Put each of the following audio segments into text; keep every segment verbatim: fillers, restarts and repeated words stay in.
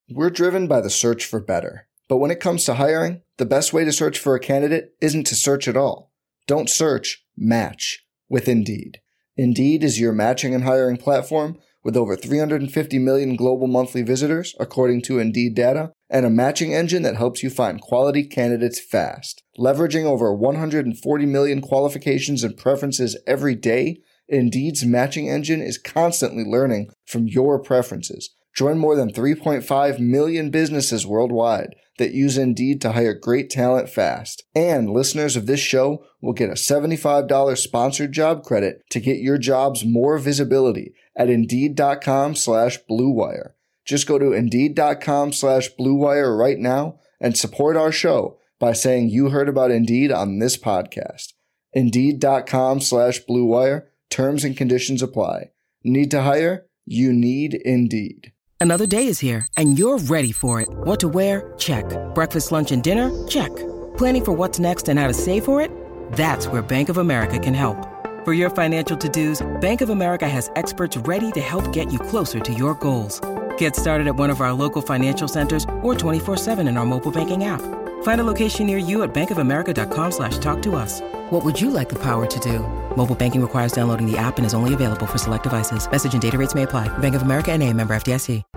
We're driven by the search for better. But when it comes to hiring, the best way to search for a candidate isn't to search at all. Don't search, match with Indeed. Indeed is your matching and hiring platform with over three hundred fifty million global monthly visitors, according to Indeed data, and a matching engine that helps you find quality candidates fast. Leveraging over one hundred forty million qualifications and preferences every day, Indeed's matching engine is constantly learning from your preferences. Join more than three point five million businesses worldwide that use Indeed to hire great talent fast. And listeners of this show will get a seventy-five dollars sponsored job credit to get your jobs more visibility at Indeed.com slash Blue Wire. Just go to Indeed.com slash Blue Wire right now and support our show by saying you heard about Indeed on this podcast. Indeed.com slash Blue Wire. Terms and conditions apply. Need to hire? You need Indeed. Another day is here, and you're ready for it. What to wear? Check. Breakfast, lunch, and dinner? Check. Planning for what's next and how to save for it? That's where Bank of America can help. For your financial to-dos, Bank of America has experts ready to help get you closer to your goals. Get started at one of our local financial centers or twenty-four seven in our mobile banking app. Find a location near you at bankofamerica.com slash talk to us. What would you like the power to do? Mobile banking requires downloading the app and is only available for select devices. Message and data rates may apply. Bank of America N A, member F D I C.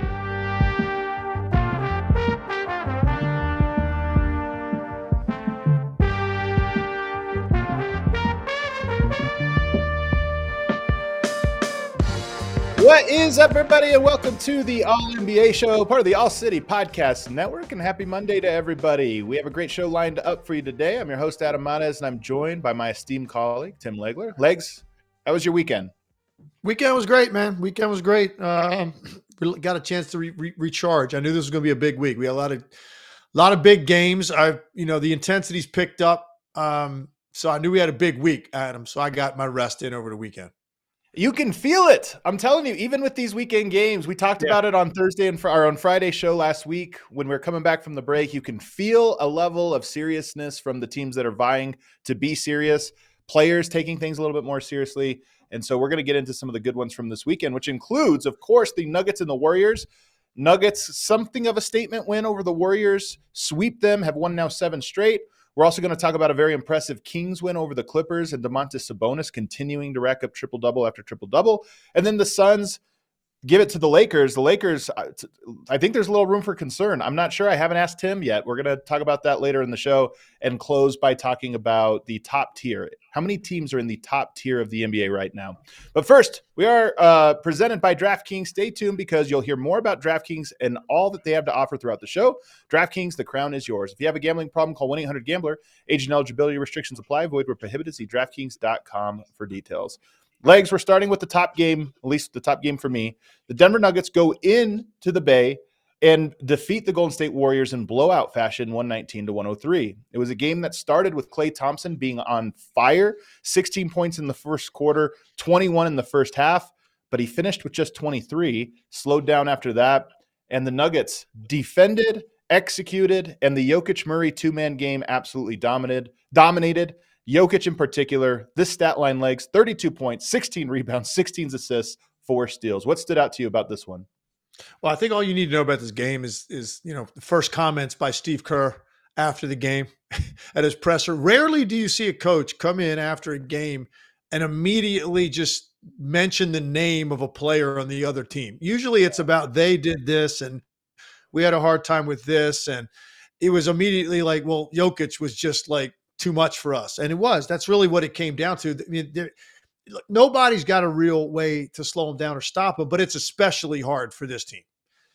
What is up, everybody, and welcome to the All N B A Show, part of the All City Podcast Network, and happy Monday to everybody. We have a great show lined up for you today. I'm your host, Adam Mares, and I'm joined by my esteemed colleague, Tim Legler. Legs, how was your weekend? Weekend was great, man. Weekend was great. Um, got a chance to re- re- recharge. I knew this was going to be a big week. We had a lot of, lot of big games. I, you know, the intensity's picked up, um, so I knew we had a big week, Adam. So I got my rest in over the weekend. You can feel it. I'm telling you, even with these weekend games, we talked yeah. about it on Thursday and fr- our on Friday show last week when we were coming back from the break. You can feel a level of seriousness from the teams that are vying to be serious, players taking things a little bit more seriously. And so we're going to get into some of the good ones from this weekend, which includes, of course, the Nuggets and the Warriors. Nuggets, something of a statement win over the Warriors, sweep them, have won now seven straight. We're also going to talk about a very impressive Kings win over the Clippers and Domantas Sabonis continuing to rack up triple-double after triple-double. And then the Suns give it to the Lakers. The Lakers, I think there's a little room for concern. I'm not sure. I haven't asked Tim yet. We're going to talk about that later in the show and close by talking about the top tier. How many teams are in the top tier of the N B A right now? But first, we are uh, presented by DraftKings. Stay tuned because you'll hear more about DraftKings and all that they have to offer throughout the show. DraftKings, the crown is yours. If you have a gambling problem, call one eight hundred gambler. Age and eligibility restrictions apply. Void where prohibited. See DraftKings dot com for details. Legs, we're starting with the top game, at least the top game for me. The Denver Nuggets go into the Bay and defeat the Golden State Warriors in blowout fashion, one nineteen to one oh three. It was a game that started with Klay Thompson being on fire, sixteen points in the first quarter, twenty-one in the first half, but he finished with just twenty-three, slowed down after that, and the Nuggets defended, executed, and the Jokic-Murray two-man game absolutely dominated. dominated. Jokic in particular, this stat line, Legs, thirty-two points, sixteen rebounds, sixteen assists, four steals. What stood out to you about this one? Well, I think all you need to know about this game is, is you know, the first comments by Steve Kerr after the game at his presser. Rarely do you see a coach come in after a game and immediately just mention the name of a player on the other team. Usually it's about they did this and we had a hard time with this. And it was immediately like, well, Jokic was just like, too much for us. And it was. That's really what it came down to. I mean, there, nobody's got a real way to slow him down or stop him, but it's especially hard for this team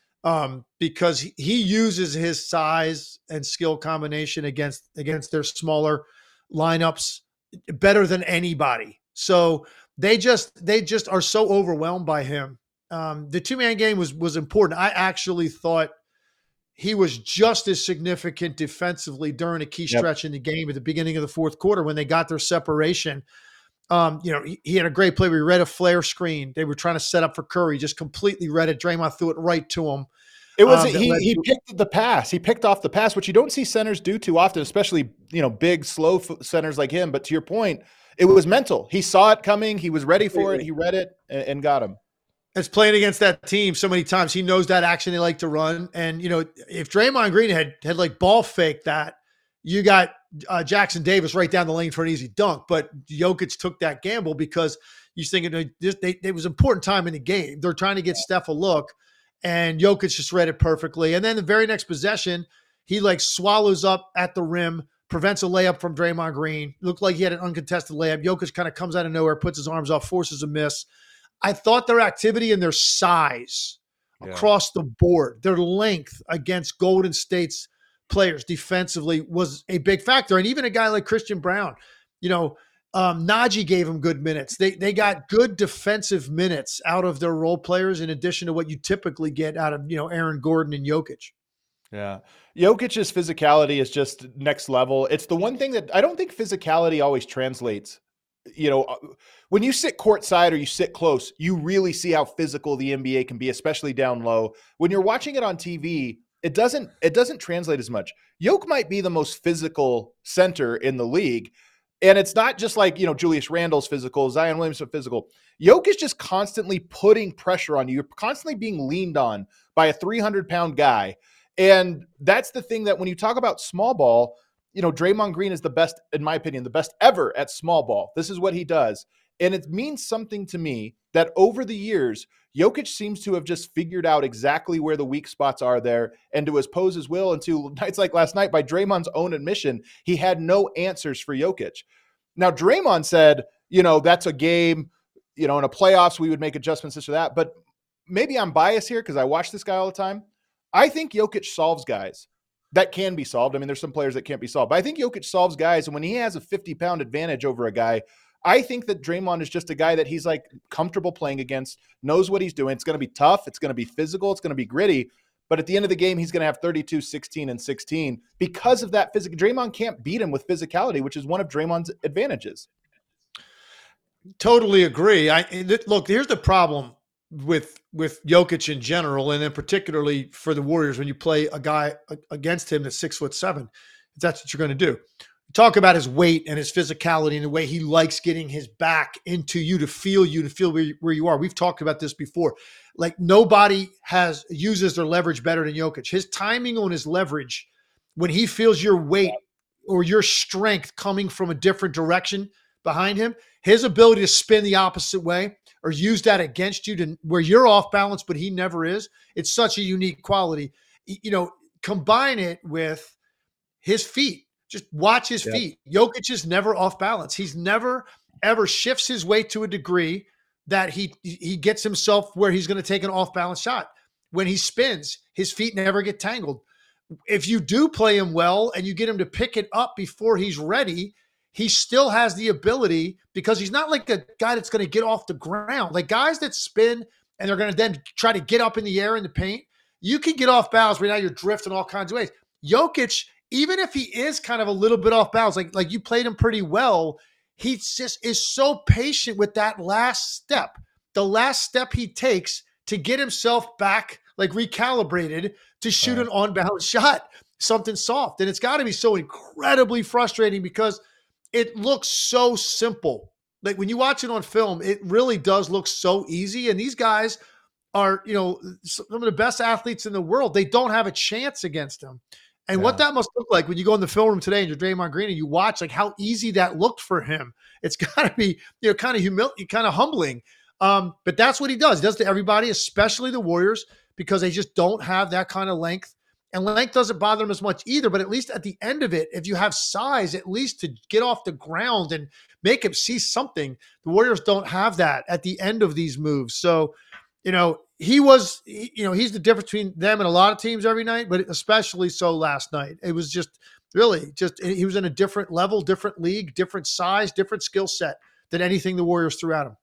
um, because he, he uses his size and skill combination against against their smaller lineups better than anybody. So they just they just are so overwhelmed by him. Um, the two-man game was was important. I actually thought he was just as significant defensively during a key stretch yep. in the game at the beginning of the fourth quarter when they got their separation. Um, you know, he, he had a great play. We read a flare screen. They were trying to set up for Curry, just completely read it. Draymond threw it right to him. It was um, he he to- picked the pass. He picked off the pass, which you don't see centers do too often, especially, you know, big, slow f- centers like him. But to your point, it was mental. He saw it coming. He was ready for it. He read it and, and got him. as playing against that team so many times. He knows that action they like to run. And, you know, if Draymond Green had, had like ball faked that, you got uh, Jackson Davis right down the lane for an easy dunk. But Jokic took that gamble because he's thinking this, they, it was an important time in the game. They're trying to get Steph a look, and Jokic just read it perfectly. And then the very next possession, he like swallows up at the rim, prevents a layup from Draymond Green. Looked like he had an uncontested layup. Jokic kind of comes out of nowhere, puts his arms off, forces a miss. I thought their activity and their size yeah. across the board, their length against Golden State's players defensively was a big factor. And even a guy like Christian Brown, you know, um, Najee gave him good minutes. They they got good defensive minutes out of their role players in addition to what you typically get out of, you know, Aaron Gordon and Jokic. Yeah. Jokic's physicality is just next level. It's the one thing that I don't think physicality always translates. You know, when you sit courtside or you sit close, you really see how physical the N B A can be, especially down low. When you're watching it on T V, it doesn't it doesn't translate as much. Jokic might be the most physical center in the league. And it's not just like, you know, Julius Randle's physical, Zion Williamson physical. Jokic is just constantly putting pressure on you. You're constantly being leaned on by a three hundred pound guy. And that's the thing that when you talk about small ball, you know, Draymond Green is the best, in my opinion, the best ever at small ball. This is what he does. And it means something to me that over the years, Jokic seems to have just figured out exactly where the weak spots are there and to impose his will. And to nights like last night, by Draymond's own admission, he had no answers for Jokic. Now, Draymond said, you know, that's a game, you know, in a playoffs, we would make adjustments, this or that. But maybe I'm biased here because I watch this guy all the time. I think Jokic solves guys that can be solved. I mean, there's some players that can't be solved, but I think Jokic solves guys. And when he has a fifty pound advantage over a guy, I think that Draymond is just a guy that he's like comfortable playing against, knows what he's doing. It's going to be tough. It's going to be physical. It's going to be gritty. But at the end of the game, he's going to have thirty-two, sixteen, and sixteen because of that physical. Draymond can't beat him with physicality, which is one of Draymond's advantages. Totally agree. I look, here's the problem with with Jokic in general, and then particularly for the Warriors when you play a guy against him that's six foot seven. That's what you're going to do. Talk about his weight and his physicality and the way he likes getting his back into you to feel you, to feel where you, where you are. We've talked about this before. Like nobody has uses their leverage better than Jokic. His timing on his leverage, when he feels your weight or your strength coming from a different direction behind him, his ability to spin the opposite way or use that against you to where you're off balance, but he never is. It's such a unique quality. You know, combine it with his feet. Just watch his yep. feet. Jokic is never off balance. He's never, ever shifts his weight to a degree that he he gets himself where he's going to take an off-balance shot. When he spins, his feet never get tangled. If you do play him well and you get him to pick it up before he's ready, he still has the ability, because he's not like a guy that's going to get off the ground. Like guys that spin and they're going to then try to get up in the air in the paint, you can get off balance right now. You're drifting all kinds of ways. Jokic, even if he is kind of a little bit off balance, like, like you played him pretty well, he just is so patient with that last step, the last step he takes to get himself back, like recalibrated to shoot right. an on-balance shot, something soft. And it's got to be so incredibly frustrating because it looks so simple. Like when you watch it on film, it really does look so easy. And these guys are, you know, some of the best athletes in the world. They don't have a chance against him. And yeah. what that must look like when you go in the film room today and you're Draymond Green and you watch like how easy that looked for him. It's got to be, you know, kind of humil- kind of humbling. Um, but that's what he does. He does to everybody, especially the Warriors, because they just don't have that kind of length. And length doesn't bother them as much either. But at least at the end of it, if you have size, at least to get off the ground and make him see something, the Warriors don't have that at the end of these moves. So, you know, he was, you know, he's the difference between them and a lot of teams every night, but especially so last night. It was just really just, he was in a different level, different league, different size, different skill set than anything the Warriors threw at him.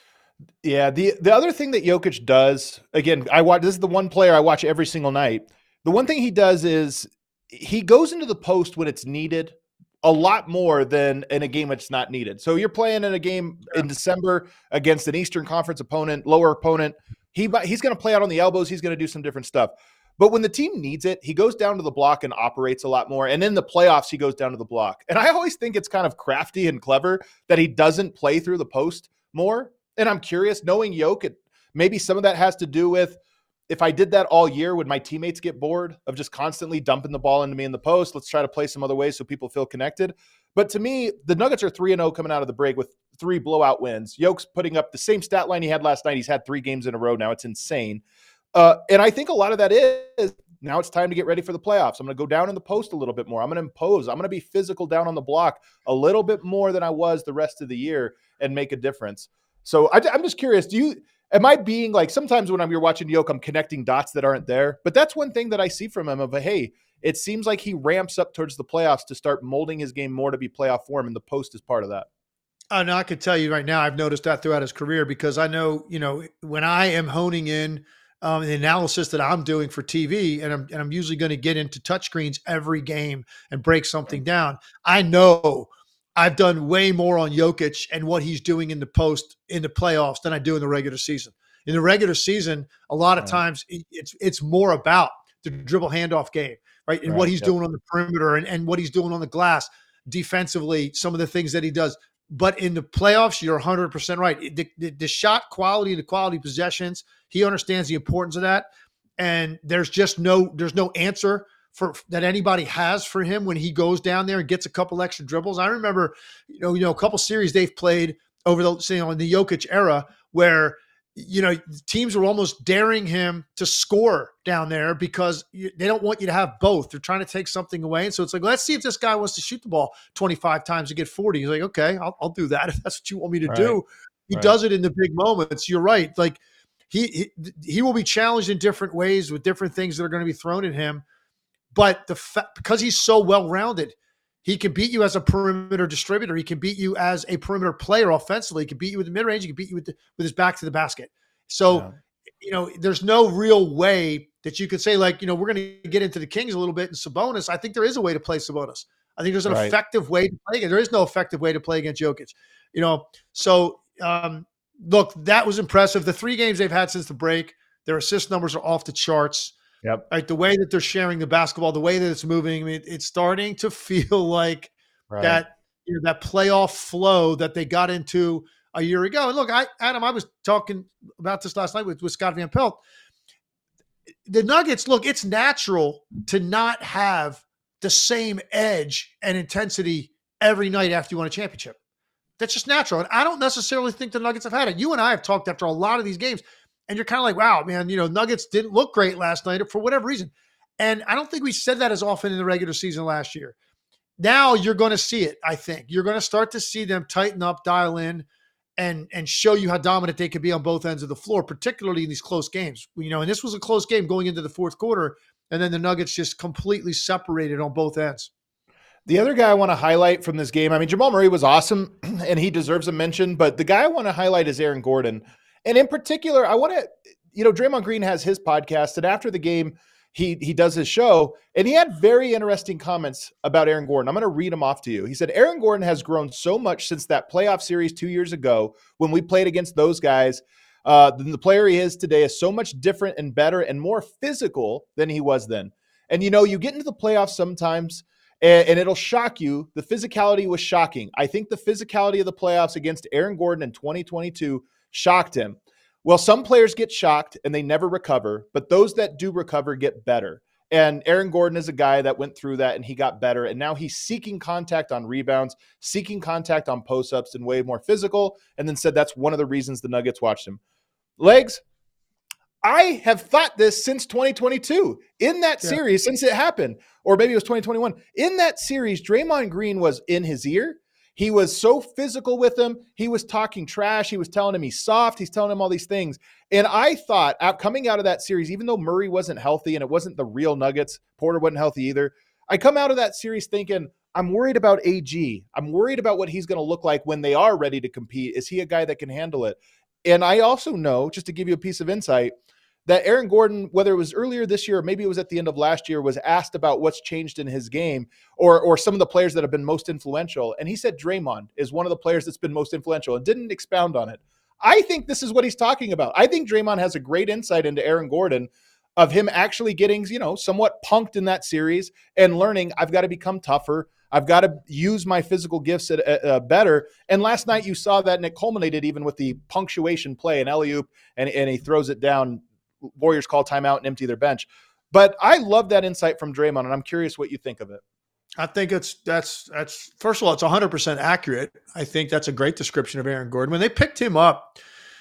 Yeah. The, the other thing that Jokic does, again, I watch, this is the one player I watch every single night. The one thing he does is he goes into the post when it's needed a lot more than in a game that's not needed. So you're playing in a game in December against an Eastern Conference opponent, lower opponent. He, he's going to play out on the elbows. He's going to do some different stuff. But when the team needs it, he goes down to the block and operates a lot more. And in the playoffs, he goes down to the block. And I always think it's kind of crafty and clever that he doesn't play through the post more. And I'm curious, knowing Jokic, maybe some of that has to do with, if I did that all year, would my teammates get bored of just constantly dumping the ball into me in the post? Let's try to play some other ways so people feel connected. But to me, the Nuggets are three and oh coming out of the break with three blowout wins. Yoke's putting up the same stat line he had last night. He's had three games in a row now. It's insane. Uh, and I think a lot of that is, now it's time to get ready for the playoffs. I'm going to go down in the post a little bit more. I'm going to impose. I'm going to be physical down on the block a little bit more than I was the rest of the year and make a difference. So I, I'm just curious, do you – am I being like, sometimes when I'm you're watching Yoke, I'm connecting dots that aren't there. But that's one thing that I see from him of a, hey, it seems like he ramps up towards the playoffs to start molding his game more to be playoff form, and the post is part of that. Oh, no, I could tell you right now, I've noticed that throughout his career, because I know, you know, when I am honing in um, the analysis that I'm doing for T V, and I'm, and I'm usually going to get into touchscreens every game and break something down, I know I've done way more on Jokic and what he's doing in the post in the playoffs than I do in the regular season. In the regular season, a lot of Right. times it's it's more about the dribble handoff game, right? And Right, what he's yep. doing on the perimeter and, and what he's doing on the glass defensively, some of the things that he does. But in the playoffs, you're one hundred percent right. The, the, the shot quality, the quality possessions, he understands the importance of that. And there's just no there's no answer for that anybody has for him when he goes down there and gets a couple extra dribbles. I remember, you know, you know, a couple series they've played over the, you know, in the Jokic era where, you know, teams were almost daring him to score down there because you, they don't want you to have both. They're trying to take something away. And so it's like, let's see if this guy wants to shoot the ball twenty-five times to get forty. He's like, okay, I'll, I'll do that if that's what you want me to Right. do. He Right. does it in the big moments. You're right. Like he, he he will be challenged in different ways with different things that are going to be thrown at him. But the fa- because he's so well-rounded, he can beat you as a perimeter distributor. He can beat you as a perimeter player offensively. He can beat you with the mid-range. He can beat you with, the, with his back to the basket. So, Yeah. you know, there's no real way that you could say, like, you know, we're going to get into the Kings a little bit and Sabonis. I think there is a way to play Sabonis. I think there's an Right. effective way to play against. There is no effective way to play against Jokic. You know, so um, look, that was impressive. The three games they've had since the break, their assist numbers are off the charts. Yep. Right, the way that they're sharing the basketball, the way that it's moving, I mean, it's starting to feel like Right. that, you know, that playoff flow that they got into a year ago. And look, I, Adam, I was talking about this last night with, with Scott Van Pelt. The Nuggets, look, it's natural to not have the same edge and intensity every night after you win a championship. That's just natural. And I don't necessarily think the Nuggets have had it. You and I have talked after a lot of these games, and you're kind of like, wow, man, you know, Nuggets didn't look great last night for whatever reason. And I don't think we said that as often in the regular season last year. Now you're going to see it, I think. You're going to start to see them tighten up, dial in, and and show you how dominant they can be on both ends of the floor, particularly in these close games. You know, and this was a close game going into the fourth quarter, and then the Nuggets just completely separated on both ends. The other guy I want to highlight from this game, I mean, Jamal Murray was awesome and he deserves a mention, but the guy I want to highlight is Aaron Gordon. And in particular, I want to, you know, Draymond Green has his podcast, and after the game, he he does his show, and he had very interesting comments about Aaron Gordon. I'm going to read them off to you. He said, Aaron Gordon has grown so much since that playoff series two years ago when we played against those guys. Uh, the player he is today is so much different and better and more physical than he was then. And, you know, you get into the playoffs sometimes, and, and it'll shock you. The physicality was shocking. I think the physicality of the playoffs against Aaron Gordon in twenty twenty-two shocked him. Well, some players get shocked and they never recover, but those that do recover get better. And Aaron Gordon is a guy that went through that and he got better. And now he's seeking contact on rebounds, seeking contact on post-ups, and way more physical. And then said that's one of the reasons the Nuggets watched him. Legs, I have thought this since twenty twenty-two. In that Yeah. series, since it happened, or maybe it was twenty twenty-one, in that series, Draymond Green was in his ear. He was so physical with him. He was talking trash. He was telling him he's soft. He's telling him all these things. And I thought out, coming out of that series, even though Murray wasn't healthy and it wasn't the real Nuggets, Porter wasn't healthy either, I come out of that series thinking, I'm worried about A G. I'm worried about what he's going to look like when they are ready to compete. Is he a guy that can handle it? And I also know, just to give you a piece of insight, that Aaron Gordon, whether it was earlier this year or maybe it was at the end of last year, was asked about what's changed in his game or or some of the players that have been most influential. And he said Draymond is one of the players that's been most influential and didn't expound on it. I think this is what he's talking about. I think Draymond has a great insight into Aaron Gordon of him actually getting, you know, somewhat punked in that series and learning, I've got to become tougher. I've got to use my physical gifts at, uh, better. And last night you saw that, and it culminated even with the punctuation play, an alley-oop, and, and he throws it down. Warriors call timeout and empty their bench. But I love that insight from Draymond, and I'm curious what you think of it. I think it's that's that's first of all, it's one hundred percent accurate. I think that's a great description of Aaron Gordon. When they picked him up,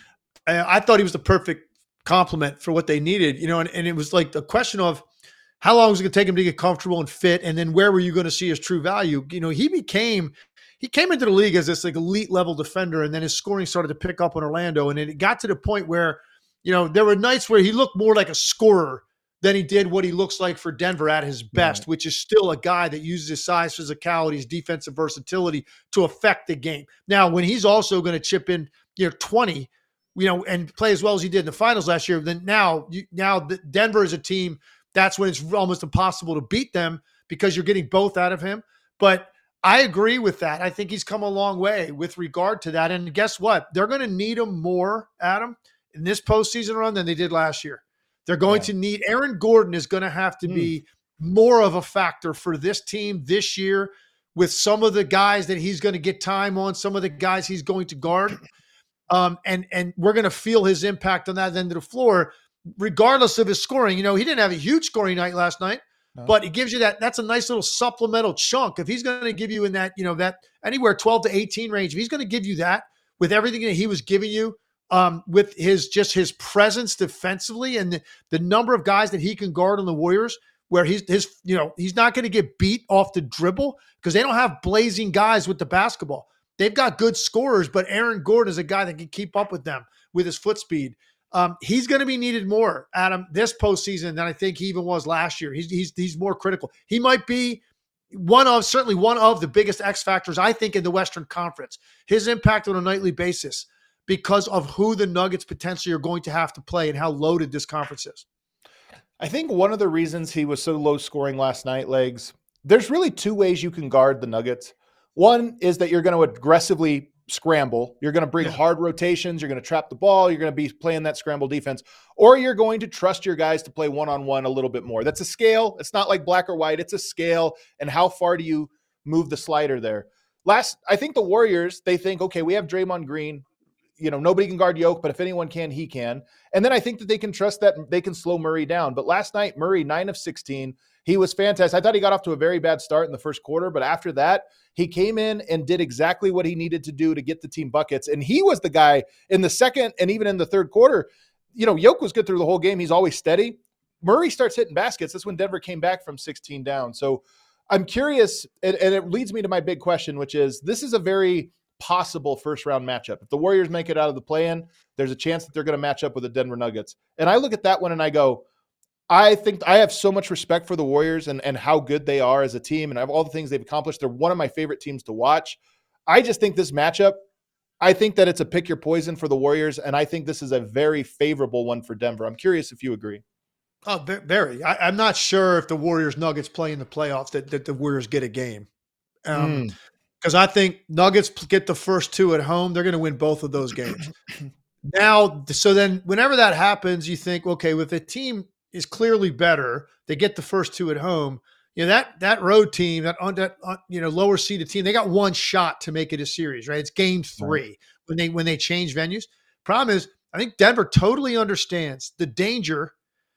I thought he was the perfect complement for what they needed, you know, and, and it was like the question of how long was it going to take him to get comfortable and fit, and then where were you going to see his true value? You know, he became he came into the league as this like elite level defender, and then his scoring started to pick up in Orlando, and it got to the point where, you know, there were nights where he looked more like a scorer than he did what he looks like for Denver at his best, right, which is still a guy that uses his size, physicality, his defensive versatility to affect the game. Now, when he's also going to chip in, you know, twenty, you know, and play as well as he did in the finals last year, then now, you, now Denver is a team, that's when it's almost impossible to beat them because you're getting both out of him. But I agree with that. I think he's come a long way with regard to that. And guess what? They're going to need him more, Adam, in this postseason run than they did last year. They're going yeah. to need – Aaron Gordon is going to have to mm. be more of a factor for this team this year with some of the guys that he's going to get time on, some of the guys he's going to guard. Um, and and we're going to feel his impact on that end of the floor, regardless of his scoring. You know, he didn't have a huge scoring night last night, no. but it gives you that – that's a nice little supplemental chunk. If he's going to give you in that, you know, that anywhere twelve to eighteen range, if he's going to give you that with everything that he was giving you, Um, with his just his presence defensively and the, the number of guys that he can guard on the Warriors, where he's his you know he's not going to get beat off the dribble because they don't have blazing guys with the basketball. They've got good scorers, but Aaron Gordon is a guy that can keep up with them with his foot speed. Um, he's going to be needed more, Adam, this postseason than I think he even was last year. He's he's he's more critical. He might be one of certainly one of the biggest X factors I think in the Western Conference. His impact on a nightly basis, because of who the Nuggets potentially are going to have to play and how loaded this conference is. I think one of the reasons he was so low scoring last night, Legs, there's really two ways you can guard the Nuggets. One is that you're going to aggressively scramble. You're going to bring yeah. hard rotations. You're going to trap the ball. You're going to be playing that scramble defense, or you're going to trust your guys to play one-on-one a little bit more. That's a scale. It's not like black or white. It's a scale. And how far do you move the slider there? Last, I think the Warriors, they think, okay, we have Draymond Green. You know, nobody can guard Yoke, but if anyone can, he can. And then I think that they can trust that they can slow Murray down. But last night, Murray, nine of sixteen, he was fantastic. I thought he got off to a very bad start in the first quarter, but after that, he came in and did exactly what he needed to do to get the team buckets. And he was the guy in the second and even in the third quarter. You know, Yoke was good through the whole game. He's always steady. Murray starts hitting baskets. That's when Denver came back from sixteen down. So I'm curious, and, and it leads me to my big question, which is this is a very possible first round matchup. If the Warriors make it out of the play-in, there's a chance that they're going to match up with the Denver Nuggets. And I look at that one and I go, I think I have so much respect for the Warriors and, and how good they are as a team and I have all the things they've accomplished. They're one of my favorite teams to watch. I just think this matchup, I think that it's a pick your poison for the Warriors. And I think this is a very favorable one for Denver. I'm curious if you agree. Oh, very. I, I'm not sure if the Warriors Nuggets play in the playoffs that, that the Warriors get a game. Um, mm. Because I think Nuggets get the first two at home, they're going to win both of those games. Now, so then whenever that happens, you think, okay, if a team is clearly better, they get the first two at home. You know, that that road team, that, that you know lower seeded team, they got one shot to make it a series, right? It's game three right. when they when they change venues. Problem is, I think Denver totally understands the danger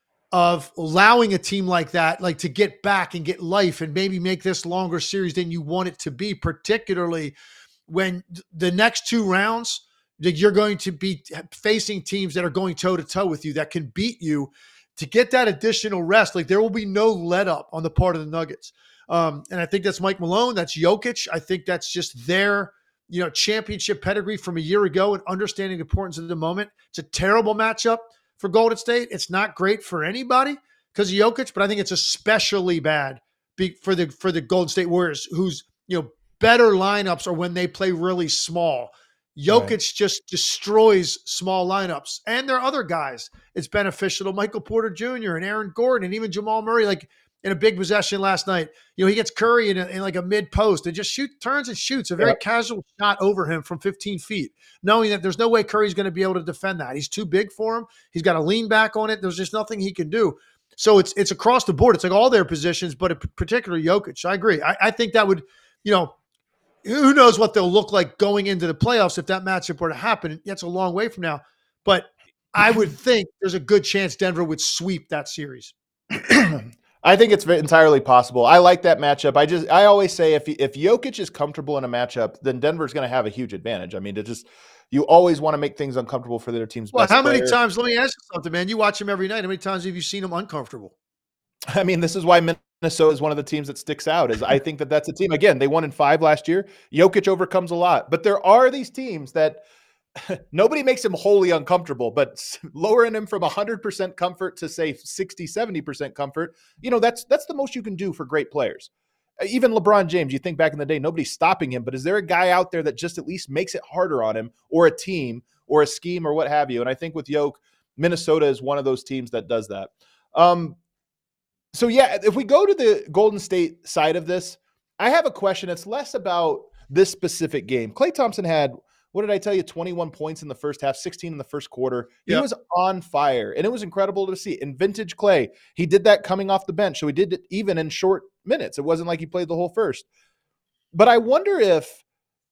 of allowing a team like that, like to get back and get life and maybe make this longer series than you want it to be, particularly when the next two rounds that you're going to be facing teams that are going toe to toe with you that can beat you. To get that additional rest, like there will be no let up on the part of the Nuggets. Um, and I think that's Mike Malone. That's Jokic. I think that's just their, you know, championship pedigree from a year ago and understanding the importance of the moment. It's a terrible matchup for Golden State. It's not great for anybody because of Jokic, but I think it's especially bad for the for the Golden State Warriors, whose you know better lineups are when they play really small. Jokic right. just destroys small lineups, and there are other guys. It's beneficial to Michael Porter Junior and Aaron Gordon and even Jamal Murray. Like in a big possession last night, you know he gets Curry in, a, in like a mid post and just shoot turns and shoots a very yep. casual shot over him from fifteen feet, knowing that there's no way Curry's going to be able to defend that. He's too big for him. He's got to lean back on it. There's just nothing he can do. So it's it's across the board. It's like all their positions, but in particular Jokic. I agree. I, I think that would you know, who knows what they'll look like going into the playoffs if that matchup were to happen. That's a long way from now. But I would think there's a good chance Denver would sweep that series. I think it's entirely possible. I like that matchup. I just, I always say if if Jokic is comfortable in a matchup, then Denver's going to have a huge advantage. I mean, to just, you always want to make things uncomfortable for their team's well, best how many player. times, let me ask you something, man. You watch him every night. How many times have you seen him uncomfortable? I mean, this is why Minnesota is one of the teams that sticks out. Is I think that that's a team. Again, they won in five last year. Jokic overcomes a lot, but there are these teams that nobody makes him wholly uncomfortable, but lowering him from one hundred percent comfort to say sixty, seventy percent comfort, you know, that's that's the most you can do for great players. Even LeBron James, you think back in the day, nobody's stopping him, but is there a guy out there that just at least makes it harder on him, or a team or a scheme or what have you? And I think with Yoke, Minnesota is one of those teams that does that. Um, So, yeah, if we go to the Golden State side of this, I have a question. It's less about this specific game. Klay Thompson had, what did I tell you, twenty-one points in the first half, sixteen in the first quarter. He Yep. was on fire, and it was incredible to see. In vintage Klay, he did that coming off the bench, so he did it even in short minutes. It wasn't like he played the whole first. But I wonder if,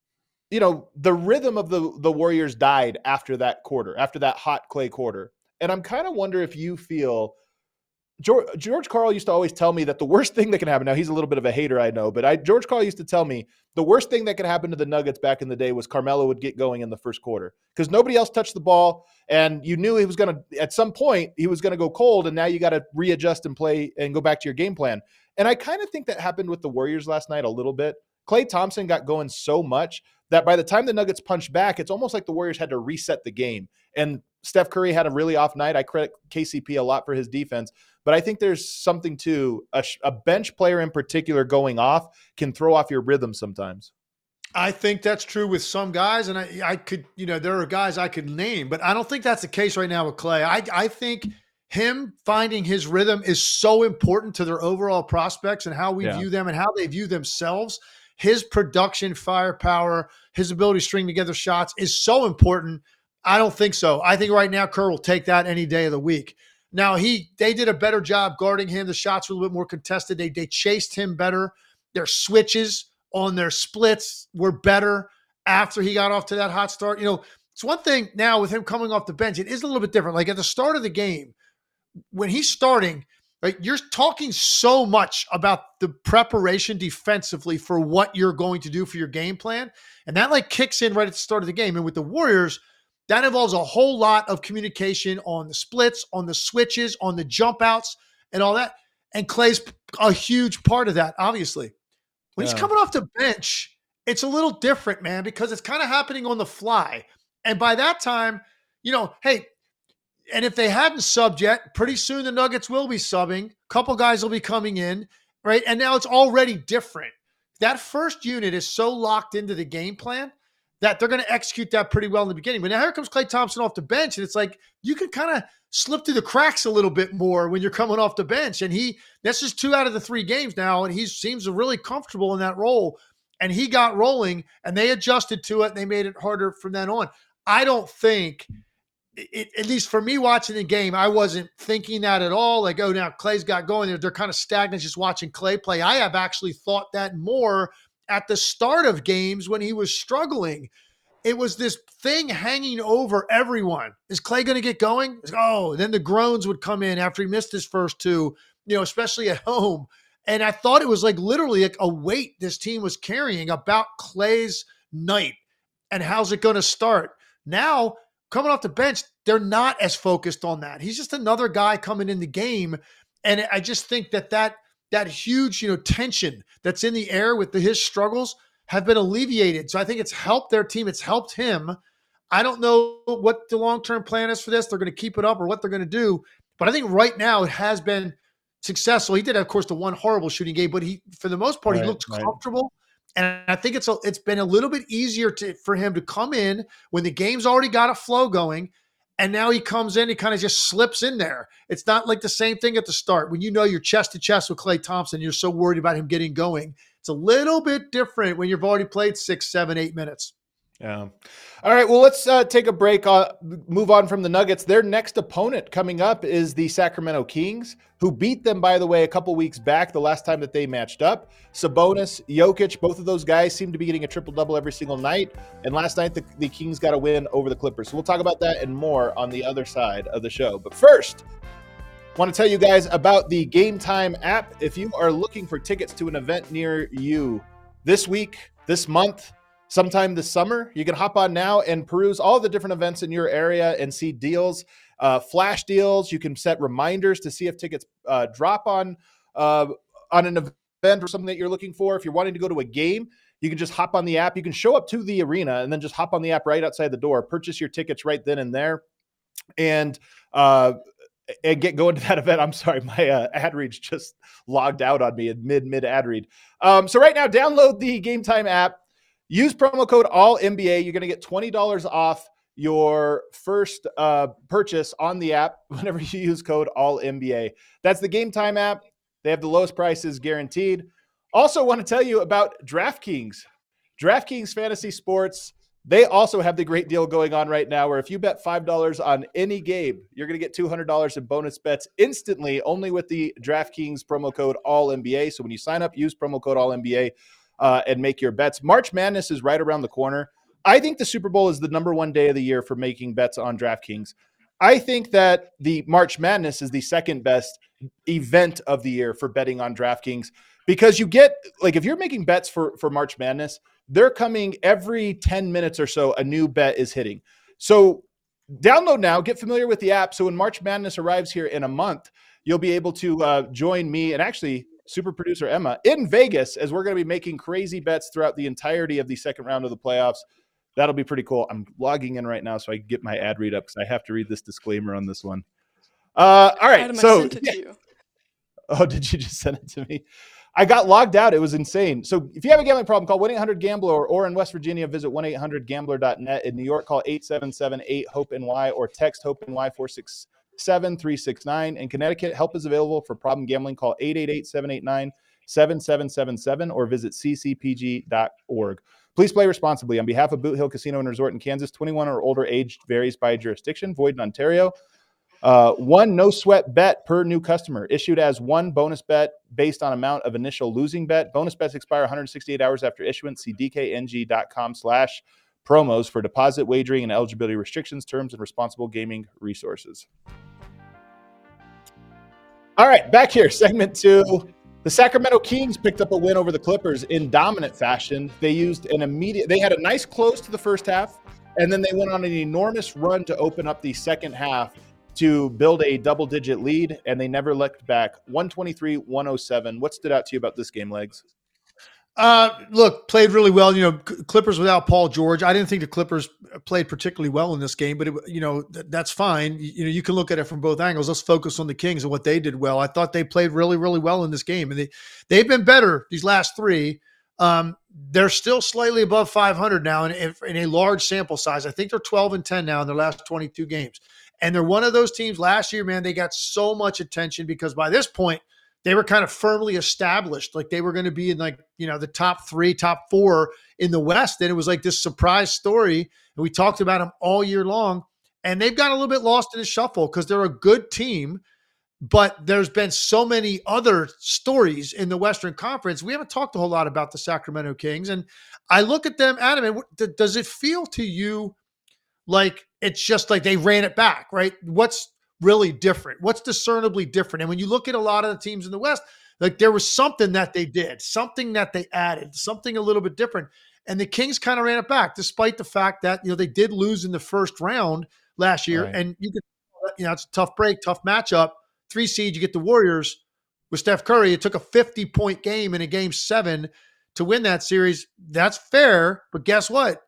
you know, the rhythm of the, the Warriors died after that quarter, after that hot Klay quarter. And I'm kind of wonder if you feel – George, George Karl used to always tell me that the worst thing that can happen, now he's a little bit of a hater, I know, but I, George Karl used to tell me the worst thing that could happen to the Nuggets back in the day was Carmelo would get going in the first quarter because nobody else touched the ball, and you knew he was going to, at some point, he was going to go cold, and now you got to readjust and play and go back to your game plan. And I kind of think that happened with the Warriors last night a little bit. Klay Thompson got going so much that by the time the Nuggets punched back, it's almost like the Warriors had to reset the game. And Steph Curry had a really off night. I credit K C P a lot for his defense. But I think there's something to a, a bench player in particular going off can throw off your rhythm sometimes. I think that's true with some guys, and I, I could, you know, there are guys I could name, but I don't think that's the case right now with Klay. I, I think him finding his rhythm is so important to their overall prospects and how we Yeah. view them and how they view themselves. His production, firepower, his ability to string together shots is so important. I don't think so. I think right now Kerr will take that any day of the week. Now, he they did a better job guarding him. The shots were a little bit more contested. They, they chased him better. Their switches on their splits were better after he got off to that hot start. You know, it's one thing now with him coming off the bench. It is a little bit different. Like at the start of the game, when he's starting, right, you're talking so much about the preparation defensively for what you're going to do for your game plan. And that like kicks in right at the start of the game. And with the Warriors, that involves a whole lot of communication on the splits, on the switches, on the jump outs, and all that. And Klay's a huge part of that, obviously. When Yeah. he's coming off the bench, it's a little different, man, because it's kind of happening on the fly. And by that time, you know, hey, and if they hadn't subbed yet, pretty soon the Nuggets will be subbing. A couple guys will be coming in, right? And now it's already different. That first unit is so locked into the game plan that they're going to execute that pretty well in the beginning. But now here comes Klay Thompson off the bench, and it's like you can kind of slip through the cracks a little bit more when you're coming off the bench. And he, that's just two out of the three games now, and he seems really comfortable in that role. And he got rolling, and they adjusted to it, and they made it harder from then on. I don't think, it, at least for me watching the game, I wasn't thinking that at all. Like, oh, now Klay's got going. They're, they're kind of stagnant just watching Klay play. I have actually thought that more at the start of games when he was struggling. It was this thing hanging over everyone. Is Klay going to get going? Oh, then the groans would come in after he missed his first two, you know, especially at home. And I thought it was like literally like a weight this team was carrying about Klay's night and how's it going to start. Now, coming off the bench, they're not as focused on that. He's just another guy coming in the game. And I just think that that, that huge, you know, tension that's in the air with the, his struggles have been alleviated. So I think it's helped their team. It's helped him. I don't know what the long-term plan is for this. They're going to keep it up or what they're going to do. But I think right now it has been successful. He did, of course, the one horrible shooting game, but he, for the most part, Right, he looked right. comfortable. And I think it's a, it's been a little bit easier to, for him to come in when the game's already got a flow going. And now he comes in, he kind of just slips in there. It's not like the same thing at the start. When you know you're chest to chest with Klay Thompson, you're so worried about him getting going. It's a little bit different when you've already played six, seven, eight minutes. Yeah. All right. Well, let's uh, take a break. Uh, move on from the Nuggets. Their next opponent coming up is the Sacramento Kings, who beat them, by the way, a couple weeks back, the last time that they matched up. Sabonis, Jokic, both of those guys seem to be getting a triple-double every single night. And last night, the, the Kings got a win over the Clippers. So we'll talk about that and more on the other side of the show. But first, I want to tell you guys about the Game Time app. If you are looking for tickets to an event near you this week, this month, sometime this summer, you can hop on now and peruse all the different events in your area and see deals, uh, flash deals. You can set reminders to see if tickets uh, drop on uh, on an event or something that you're looking for. If you're wanting to go to a game, you can just hop on the app. You can show up to the arena and then just hop on the app right outside the door, purchase your tickets right then and there, and uh, and get going to that event. I'm sorry, my uh, ad read just logged out on me in mid mid ad read. Um, so right now, download the Game Time app. Use promo code all N B A. You're going to get twenty dollars off your first uh, purchase on the app whenever you use code all N B A. That's the Game Time app. They have the lowest prices guaranteed. Also want to tell you about DraftKings. DraftKings Fantasy Sports. They also have the great deal going on right now where if you bet five dollars on any game, you're going to get two hundred dollars in bonus bets instantly only with the DraftKings promo code all N B A. So when you sign up, use promo code all N B A. Uh, and make your bets. March Madness is right around the corner. I think the Super Bowl is the number one day of the year for making bets on DraftKings. I think that the March Madness is the second best event of the year for betting on DraftKings because you get, like, if you're making bets for, for March Madness, they're coming every ten minutes or so, a new bet is hitting. So download now, get familiar with the app. So when March Madness arrives here in a month, you'll be able to uh, join me and actually super producer Emma in Vegas as we're going to be making crazy bets throughout the entirety of the second round of the playoffs. That'll be pretty cool. I'm logging in right now so I can get my ad read up because I have to read this disclaimer on this one. Uh, all right. Adam, so, I sent it yeah. to you. Oh, did you just send it to me? I got logged out. It was insane. So if you have a gambling problem, call one eight hundred gambler or, or in West Virginia, visit one eight hundred gambler dot net. In New York, call eight seven seven eight hope N Y or text HOPE-NY four six seven three six nine. In Connecticut, help is available for problem gambling. Call eight eight eight seven eight nine seven seven seven seven or visit c c p g dot org. Please play responsibly. On behalf of Boot Hill Casino and Resort in Kansas, twenty-one or older age varies by jurisdiction. Void in Ontario. Uh, one no sweat bet per new customer issued as one bonus bet based on amount of initial losing bet. Bonus bets expire one hundred sixty-eight hours after issuance. See d k n g dot com slash promos for deposit wagering and eligibility restrictions, terms, and responsible gaming resources. All right, back here, segment two. The Sacramento Kings picked up a win over the Clippers in dominant fashion. They used an immediate, they had a nice close to the first half, and then they went on an enormous run to open up the second half to build a double-digit lead, and they never looked back. one twenty-three one oh seven. What stood out to you about this game, Legs? Uh, look, played really well. You know, Clippers without Paul George. I didn't think the Clippers played particularly well in this game, but it, you know, th- that's fine. You, you know, you can look at it from both angles. Let's focus on the Kings and what they did well. I thought they played really, really well in this game, and they they've been better these last three. Um, they're still slightly above five hundred now in, in, in a large sample size. I think they're twelve and ten now in their last twenty-two games. And they're one of those teams last year, man, they got so much attention because by this point, they were kind of firmly established. Like they were going to be in like, you know, the top three, top four in the West. And it was like this surprise story. And we talked about them all year long. And they've got a little bit lost in the shuffle because they're a good team. But there's been so many other stories in the Western Conference. We haven't talked a whole lot about the Sacramento Kings. And I look at them, Adam, and what, does it feel to you like it's just like they ran it back, right? What's really different? What's discernibly different? And when you look at a lot of the teams in the West, like there was something that they did, something that they added, something a little bit different. And the Kings kind of ran it back, despite the fact that, you know, they did lose in the first round last year. Right. And you could, you know, it's a tough break, tough matchup. Three seed, you get the Warriors with Steph Curry. It took a fifty-point game in a game seven to win that series. That's fair, but guess what?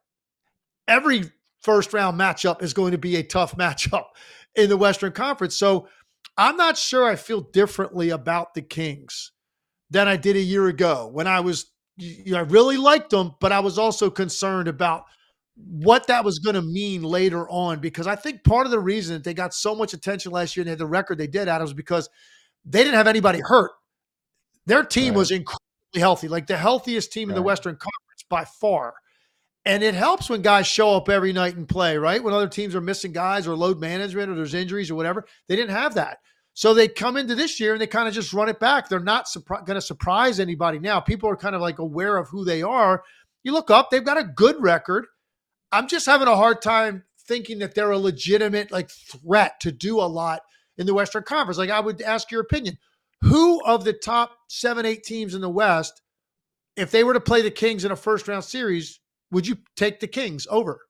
Every first round matchup is going to be a tough matchup in the Western Conference. So I'm not sure I feel differently about the Kings than I did a year ago when I was, you know, I really liked them, but I was also concerned about what that was going to mean later on, because I think part of the reason that they got so much attention last year and they had the record they did, Adam, was because they didn't have anybody hurt. Their team right. was incredibly healthy, like the healthiest team right. in the Western Conference by far. And it helps when guys show up every night and play, right? When other teams are missing guys or load management or there's injuries or whatever, they didn't have that. So they come into this year and they kind of just run it back. They're not surpri- going to surprise anybody now. People are kind of like aware of who they are. You look up, they've got a good record. I'm just having a hard time thinking that they're a legitimate like threat to do a lot in the Western Conference. Like, I would ask your opinion. Who of the top seven, eight teams in the West, if they were to play the Kings in a first round series, would you take the Kings over?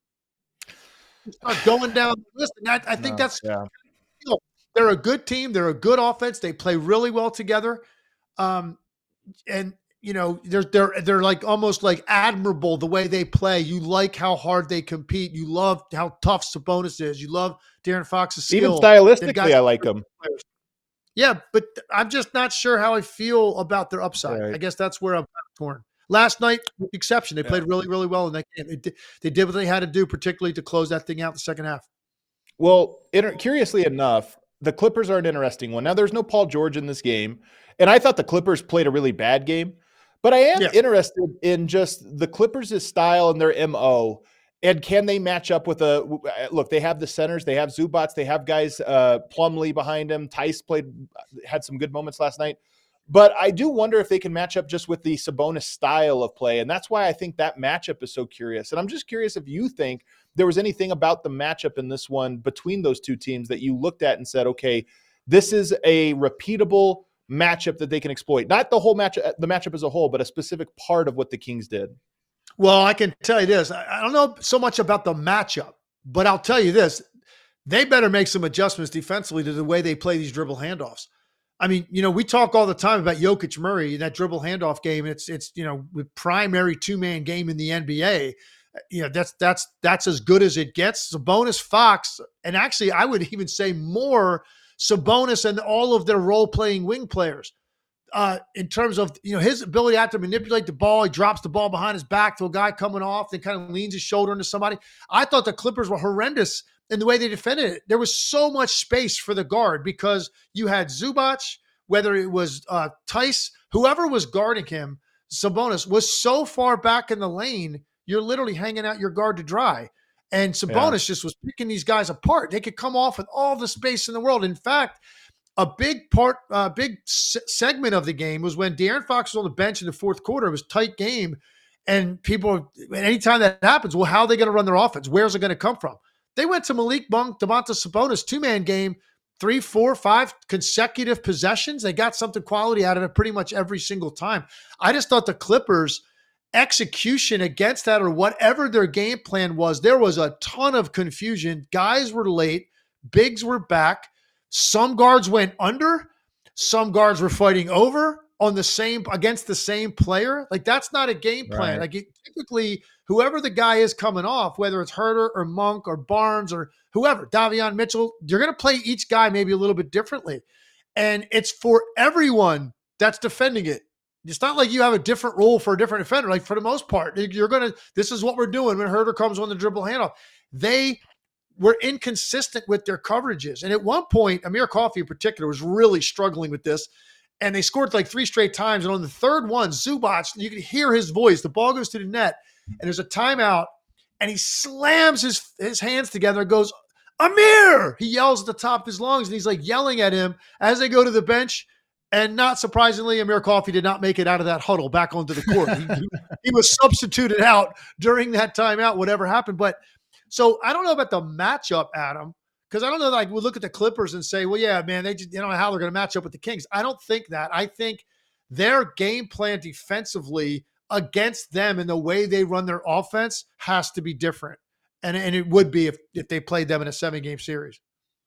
Start going down the list. And I, I think no, that's, yeah. you know, they're a good team. They're a good offense. They play really well together. Um, and, you know, they're, they're, they're like almost like admirable the way they play. You like how hard they compete. You love how tough Sabonis is. You love De'Aaron Fox's skill. Even stylistically, I like them. Players. Yeah, but I'm just not sure how I feel about their upside. Right. I guess that's where I'm torn. Last night, exception. They played yeah. really, really well in that game. They did, they did what they had to do, particularly to close that thing out the second half. Well, inter- curiously enough, the Clippers are an interesting one. Now, there's no Paul George in this game, and I thought the Clippers played a really bad game. But I am yeah. interested in just the Clippers' style and their M O, and can they match up with a – look, they have the centers. They have Zubac. They have guys, uh, Plumlee behind him. Tice played – had some good moments last night. But I do wonder if they can match up just with the Sabonis style of play, and that's why I think that matchup is so curious. And I'm just curious if you think there was anything about the matchup in this one between those two teams that you looked at and said, okay, this is a repeatable matchup that they can exploit. Not the whole match, the matchup as a whole, but a specific part of what the Kings did. Well, I can tell you this. I don't know so much about the matchup, but I'll tell you this. They better make some adjustments defensively to the way they play these dribble handoffs. I mean, you know, we talk all the time about Jokic Murray, that dribble handoff game. It's, it's, you know, the primary two-man game in the N B A. You know, that's, that's, that's as good as it gets. Sabonis, Fox, and actually I would even say more Sabonis and all of their role-playing wing players uh, in terms of, you know, his ability to have to manipulate the ball. He drops the ball behind his back to a guy coming off, then kind of leans his shoulder into somebody. I thought the Clippers were horrendous in the way they defended it. There was so much space for the guard because you had Zubac, whether it was uh, Tice, whoever was guarding him, Sabonis was so far back in the lane, you're literally hanging out your guard to dry. And Sabonis yeah. just was picking these guys apart. They could come off with all the space in the world. In fact, a big part, a uh, big s- segment of the game was when De'Aaron Fox was on the bench in the fourth quarter. It was a tight game. And people, anytime that happens, well, how are they going to run their offense? Where's it going to come from? They went to Malik Monk, Domantas Sabonis, two-man game, three, four, five consecutive possessions. They got something quality out of it pretty much every single time. I just thought the Clippers' execution against that or whatever their game plan was, there was a ton of confusion. Guys were late. Bigs were back. Some guards went under. Some guards were fighting over on the same against the same player. Like, that's not a game plan. Right. Like, it, typically, whoever the guy is coming off, whether it's Herter or Monk or Barnes or whoever, Davion Mitchell, you're going to play each guy maybe a little bit differently. And it's for everyone that's defending it. It's not like you have a different role for a different defender. Like, for the most part, you're going to, this is what we're doing when Herter comes on the dribble handoff. They were inconsistent with their coverages. And at one point, Amir Coffey in particular was really struggling with this. And they scored like three straight times. And on the third one, Zubac, you can hear his voice. The ball goes to the net, and there's a timeout, and he slams his, his hands together and goes, Amir! He yells at the top of his lungs, and he's like yelling at him as they go to the bench. And not surprisingly, Amir Coffey did not make it out of that huddle back onto the court. he, he, he was substituted out during that timeout, whatever happened. But so I don't know about the matchup, Adam. Because I don't know, like, we look at the Clippers and say, well, yeah, man, they just, you don't know how they're going to match up with the Kings. I don't think that. I think their game plan defensively against them and the way they run their offense has to be different. And, and it would be if, if they played them in a seven-game series.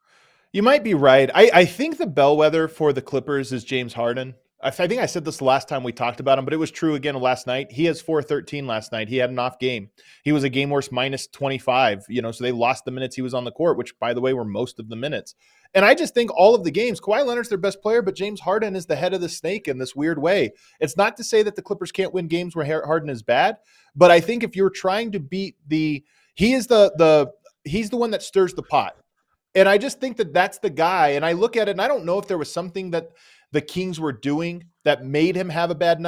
You might be right. I, I think the bellwether for the Clippers is James Harden. I, I think I said this the last time we talked about him, but it was true again last night. He has four thirteen last night. He had an off game. He was a game worst minus twenty-five, you know, so they lost the minutes he was on the court, which, by the way, were most of the minutes. And I just think all of the games, Kawhi Leonard's their best player, but James Harden is the head of the snake in this weird way. It's not to say that the Clippers can't win games where Harden is bad, but I think if you're trying to beat the – he is the the he's the one that stirs the pot. And I just think that that's the guy. And I look at it, and I don't know if there was something that the Kings were doing that made him have a bad night.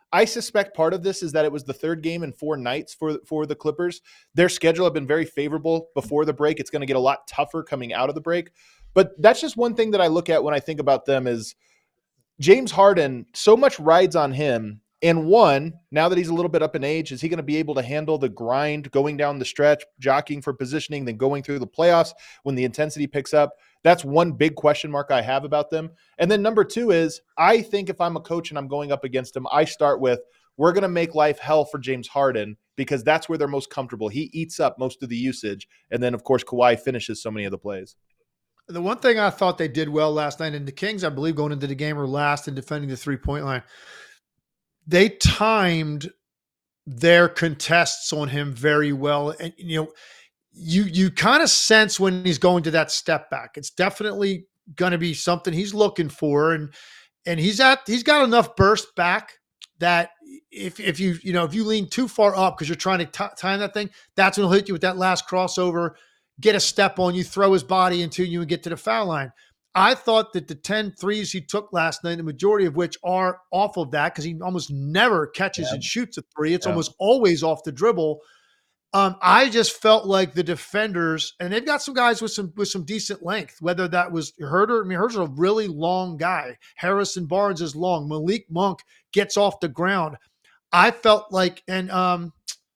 I suspect part of this is that it was the third game in four nights for, for the Clippers. Their schedule had been very favorable before the break. It's going to get a lot tougher coming out of the break. But that's just one thing that I look at when I think about them is James Harden, so much rides on him. And one, now that he's a little bit up in age, is he going to be able to handle the grind going down the stretch, jockeying for positioning, then going through the playoffs when the intensity picks up? That's one big question mark I have about them. And then number two is, I think if I'm a coach and I'm going up against him, I start with, we're going to make life hell for James Harden because that's where they're most comfortable. He eats up most of the usage. And then, of course, Kawhi finishes so many of the plays. The one thing I thought they did well last night, and the Kings, I believe, going into the game were last in defending the three-point line. They timed their contests on him very well. And, you know, you you kind of sense when he's going to that step back. It's definitely going to be something he's looking for. And and he's at he's got enough burst back that if if you, you know, if you lean too far up because you're trying to t- time that thing, that's when he'll hit you with that last crossover, get a step on you, throw his body into you and get to the foul line. I thought that the ten threes he took last night, the majority of which are off of that because he almost never catches yeah. and shoots a three. It's yeah. almost always off the dribble. Um, I just felt like the defenders, and they've got some guys with some with some decent length, whether that was Herter. I mean, Herter's a really long guy. Harrison Barnes is long. Malik Monk gets off the ground. I felt like, and um,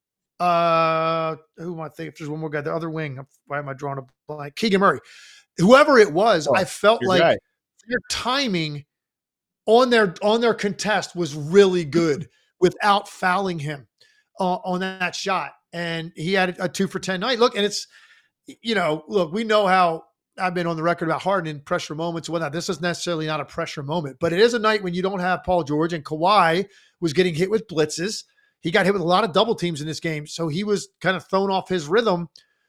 uh, who am I thinking? If there's one more guy, the other wing. Why am I drawing a blank? Keegan Murray. Whoever it was, oh, I felt like guy. their timing on their on their contest was really good without fouling him uh, on that shot. And he had a two for ten night. Look, and it's, you know, look, we know how I've been on the record about Harden in pressure moments and whatnot. This is necessarily not a pressure moment, but it is a night when you don't have Paul George, and Kawhi was getting hit with blitzes. He got hit with a lot of double teams in this game. So he was kind of thrown off his rhythm.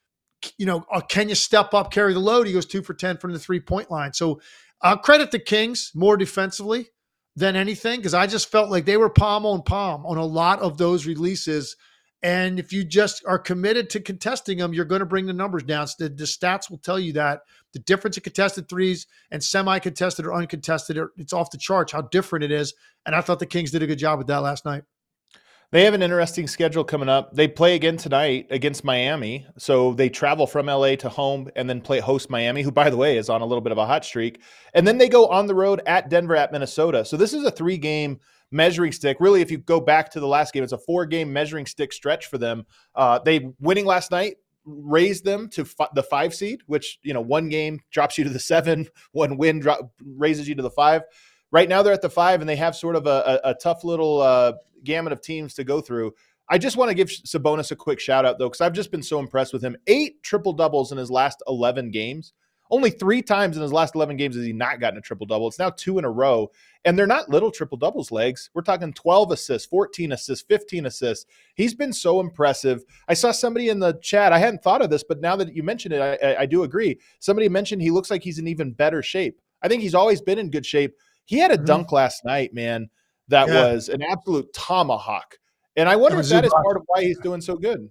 You know, uh, can you step up, carry the load? He goes two for ten from the three-point line. So uh, credit the Kings more defensively than anything, because I just felt like they were palm on palm on a lot of those releases. And if you just are committed to contesting them, you're going to bring the numbers down. So the, the stats will tell you that. The difference in contested threes and semi-contested or uncontested, it's off the charts how different it is. And I thought the Kings did a good job with that last night. They have an interesting schedule coming up. They play again tonight against Miami. So they travel from L A to home and then play host Miami, who, by the way, is on a little bit of a hot streak. And then they go on the road at Denver, at Minnesota. So this is a three-game measuring stick. Really, if you go back to the last game, it's a four-game measuring stick stretch for them. Uh, they winning last night raised them to f- the five seed, which, you know, one game drops you to the seven, one win drop, raises you to the five. Right now they're at the five, and they have sort of a, a, a tough little uh, gamut of teams to go through. I just want to give Sabonis a quick shout out, though, because I've just been so impressed with him. Eight triple doubles in his last eleven games. Only three times in his last eleven games has he not gotten a triple double. It's now two in a row, and they're not little triple doubles, legs. We're talking twelve assists, fourteen assists, fifteen assists. He's been so impressive. I saw somebody in the chat. I hadn't thought of this, but now that you mentioned it, I, I, I do agree. Somebody mentioned he looks like he's in even better shape. I think he's always been in good shape. He had a mm-hmm. dunk last night, man, that yeah. was an absolute tomahawk. And I wonder if that is part of why he's doing so good.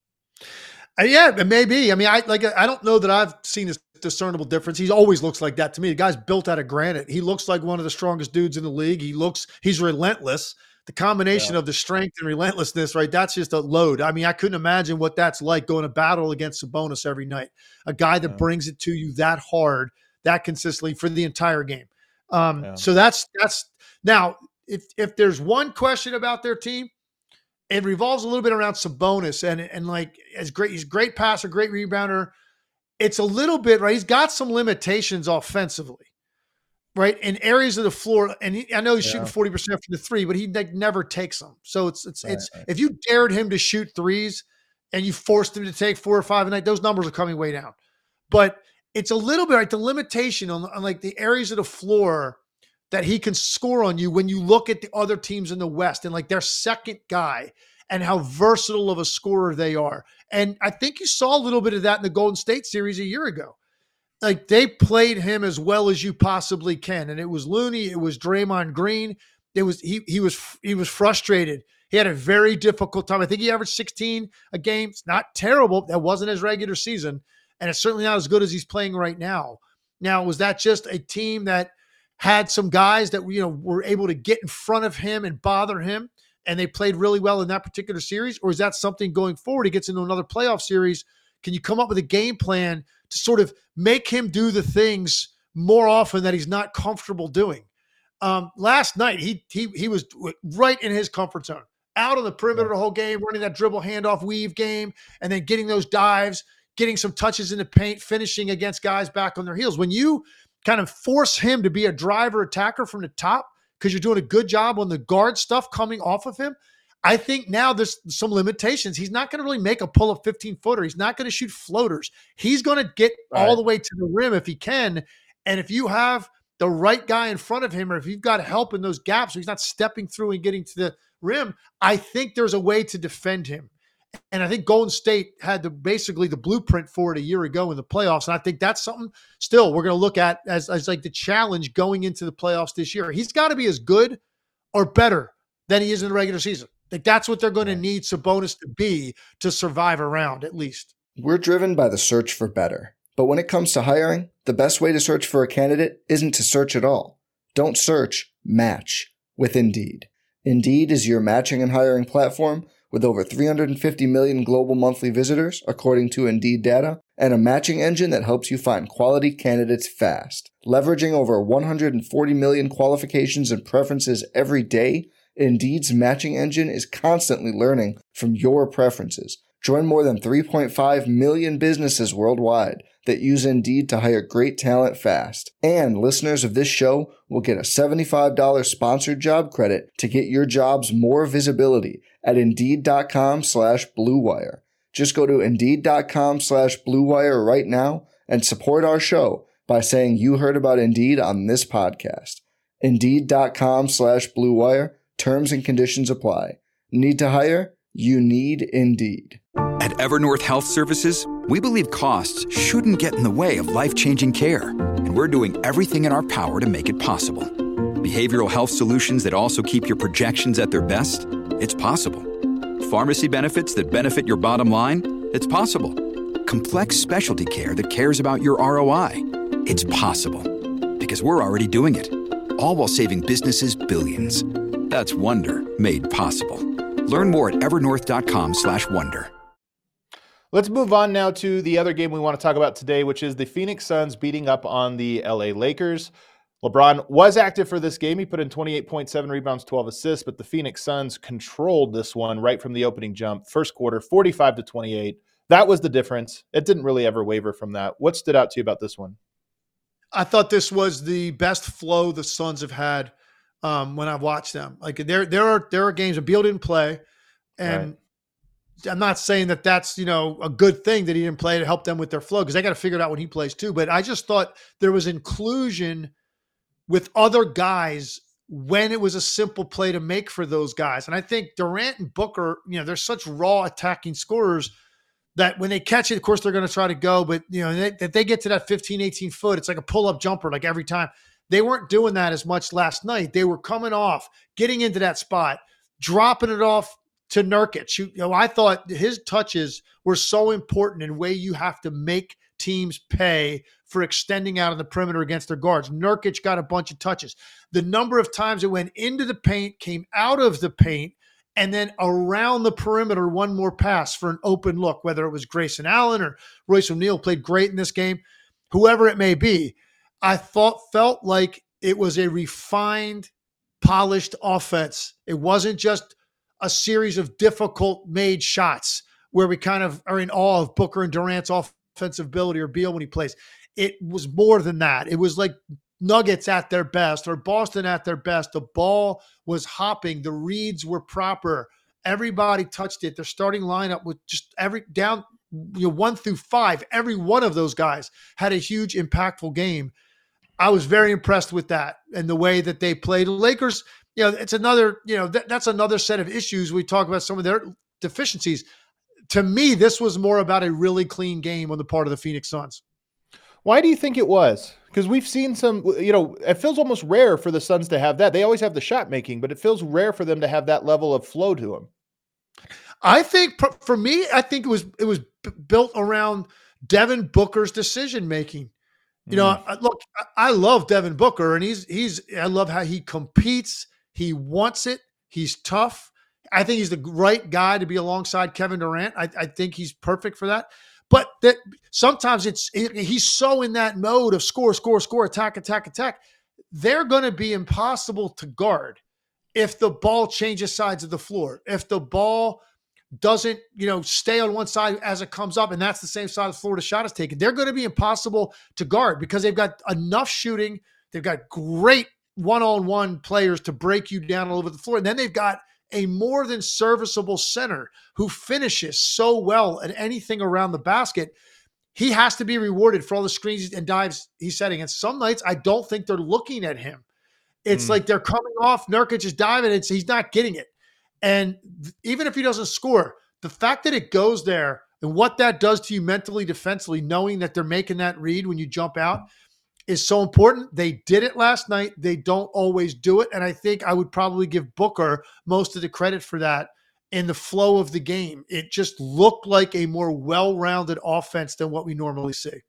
Uh, yeah, it may be. I mean, I like. I don't know that I've seen a discernible difference. He always looks like that to me. The guy's built out of granite. He looks like one of the strongest dudes in the league. He looks, he's relentless. The combination yeah. of the strength and relentlessness, right? That's just a load. I mean, I couldn't imagine what that's like going to battle against Sabonis every night. A guy that yeah. brings it to you that hard, that consistently for the entire game. Um, yeah. So that's that's now. If if there's one question about their team, it revolves a little bit around Sabonis and and like as great, he's a great passer, great rebounder. It's a little bit right. He's got some limitations offensively, right, in areas of the floor. And he, I know he's yeah. shooting forty percent from the three, but he like, never takes them. So it's it's right, it's right. if you dared him to shoot threes and you forced him to take four or five a night, those numbers are coming way down. But it's a little bit like the limitation on, on like the areas of the floor that he can score on you when you look at the other teams in the West and like their second guy and how versatile of a scorer they are. And I think you saw a little bit of that in the Golden State series a year ago. Like they played him as well as you possibly can. And it was Looney, it was Draymond Green. It was, he, he was, he was frustrated. He had a very difficult time. I think he averaged sixteen a game. It's not terrible. That wasn't his regular season. And it's certainly not as good as he's playing right now. Now, was that just a team that had some guys that, you know, were able to get in front of him and bother him, and they played really well in that particular series? Or is that something going forward? He gets into another playoff series. Can you come up with a game plan to sort of make him do the things more often that he's not comfortable doing? Um, last night, he he he was right in his comfort zone, out on the perimeter the whole game, running that dribble, handoff, weave game, and then getting those dives, getting some touches in the paint, finishing against guys back on their heels. When you kind of force him to be a driver attacker from the top because you're doing a good job on the guard stuff coming off of him, I think now there's some limitations. He's not going to really make a pull-up fifteen-footer. He's not going to shoot floaters. He's going to get right all the way to the rim if he can. And if you have the right guy in front of him, or if you've got help in those gaps so he's not stepping through and getting to the rim, I think there's a way to defend him. And I think Golden State had the basically the blueprint for it a year ago in the playoffs. And I think that's something still we're going to look at as, as like the challenge going into the playoffs this year. He's got to be as good or better than he is in the regular season. Like that's what they're going to need Sabonis to be to survive around, at least. We're driven by the search for better. But when it comes to hiring, the best way to search for a candidate isn't to search at all. Don't search, match with Indeed. Indeed is your matching and hiring platform with over three hundred fifty million global monthly visitors, according to Indeed data, and a matching engine that helps you find quality candidates fast. Leveraging over one hundred forty million qualifications and preferences every day, Indeed's matching engine is constantly learning from your preferences. Join more than three point five million businesses worldwide that use Indeed to hire great talent fast. And listeners of this show will get a seventy-five dollars sponsored job credit to get your jobs more visibility at Indeed.com slash Blue Wire. Just go to Indeed.com slash Blue Wire right now and support our show by saying you heard about Indeed on this podcast. Indeed.com slash Blue Wire. Terms and conditions apply. Need to hire? You need Indeed. At Evernorth Health Services, we believe costs shouldn't get in the way of life-changing care, and we're doing everything in our power to make it possible. Behavioral health solutions that also keep your projections at their best? It's possible. Pharmacy benefits that benefit your bottom line? It's possible. Complex specialty care that cares about your R O I? It's possible. Because we're already doing it. All while saving businesses billions. That's Wonder made possible. Learn more at evernorth.com slash wonder. Let's move on now to the other game we want to talk about today, which is the Phoenix Suns beating up on the L A Lakers. LeBron was active for this game. He put in twenty-eight point seven rebounds, twelve assists, but the Phoenix Suns controlled this one right from the opening jump. First quarter, forty-five to twenty-eight. That was the difference. It didn't really ever waver from that. What stood out to you about this one? I thought this was the best flow the Suns have had um, when I've watched them. Like there, there are there are games that Beal didn't play, and right. I'm not saying that that's, you know, a good thing that he didn't play to help them with their flow, because they got to figure it out when he plays too. But I just thought there was inclusion with other guys when it was a simple play to make for those guys. And I think Durant and Booker, you know, they're such raw attacking scorers that when they catch it, of course, they're going to try to go. But, you know, they, if they get to that fifteen, eighteen foot, it's like a pull-up jumper, like every time. They weren't doing that as much last night. They were coming off, getting into that spot, dropping it off to Nurkic. You know, I thought his touches were so important in the way you have to make teams pay for extending out on the perimeter against their guards. Nurkic got a bunch of touches. The number of times it went into the paint, came out of the paint, and then around the perimeter, one more pass for an open look, whether it was Grayson Allen or Royce O'Neal played great in this game, whoever it may be. I thought felt like it was a refined, polished offense. It wasn't just a series of difficult made shots where we kind of are in awe of Booker and Durant's offensive ability, or Beal when he plays. It was more than that. It was like Nuggets at their best, or Boston at their best. The ball was hopping. The reads were proper. Everybody touched it. Their starting lineup with just every down, you know, one through five. Every one of those guys had a huge impactful game. I was very impressed with that and the way that they played. The Lakers, you know, it's another, you know, th- that's another set of issues. We talk about some of their deficiencies. To me, this was more about a really clean game on the part of the Phoenix Suns. Why do you think it was? Because we've seen some, you know, it feels almost rare for the Suns to have that. They always have the shot making, but it feels rare for them to have that level of flow to them. I think for me, I think it was, it was b- built around Devin Booker's decision making. You know, mm. look, I love Devin Booker, and he's he's. I love how he competes. He wants it. He's tough. I think he's the right guy to be alongside Kevin Durant. I, I think he's perfect for that. But that sometimes it's it, he's so in that mode of score, score, score, attack, attack, attack. They're going to be impossible to guard if the ball changes sides of the floor. If the ball doesn't, you know, stay on one side as it comes up, and that's the same side the Florida shot is taken, they're going to be impossible to guard because they've got enough shooting. They've got great one-on-one players to break you down all over the floor. And then they've got a more than serviceable center who finishes so well at anything around the basket. He has to be rewarded for all the screens and dives he's setting. And some nights, I don't think they're looking at him. It's mm. like they're coming off, Nurkic is diving, and he's not getting it. And even if he doesn't score, the fact that it goes there and what that does to you mentally, defensively, knowing that they're making that read when you jump out is so important. They did it last night. They don't always do it. And I think I would probably give Booker most of the credit for that in the flow of the game. It just looked like a more well-rounded offense than what we normally see.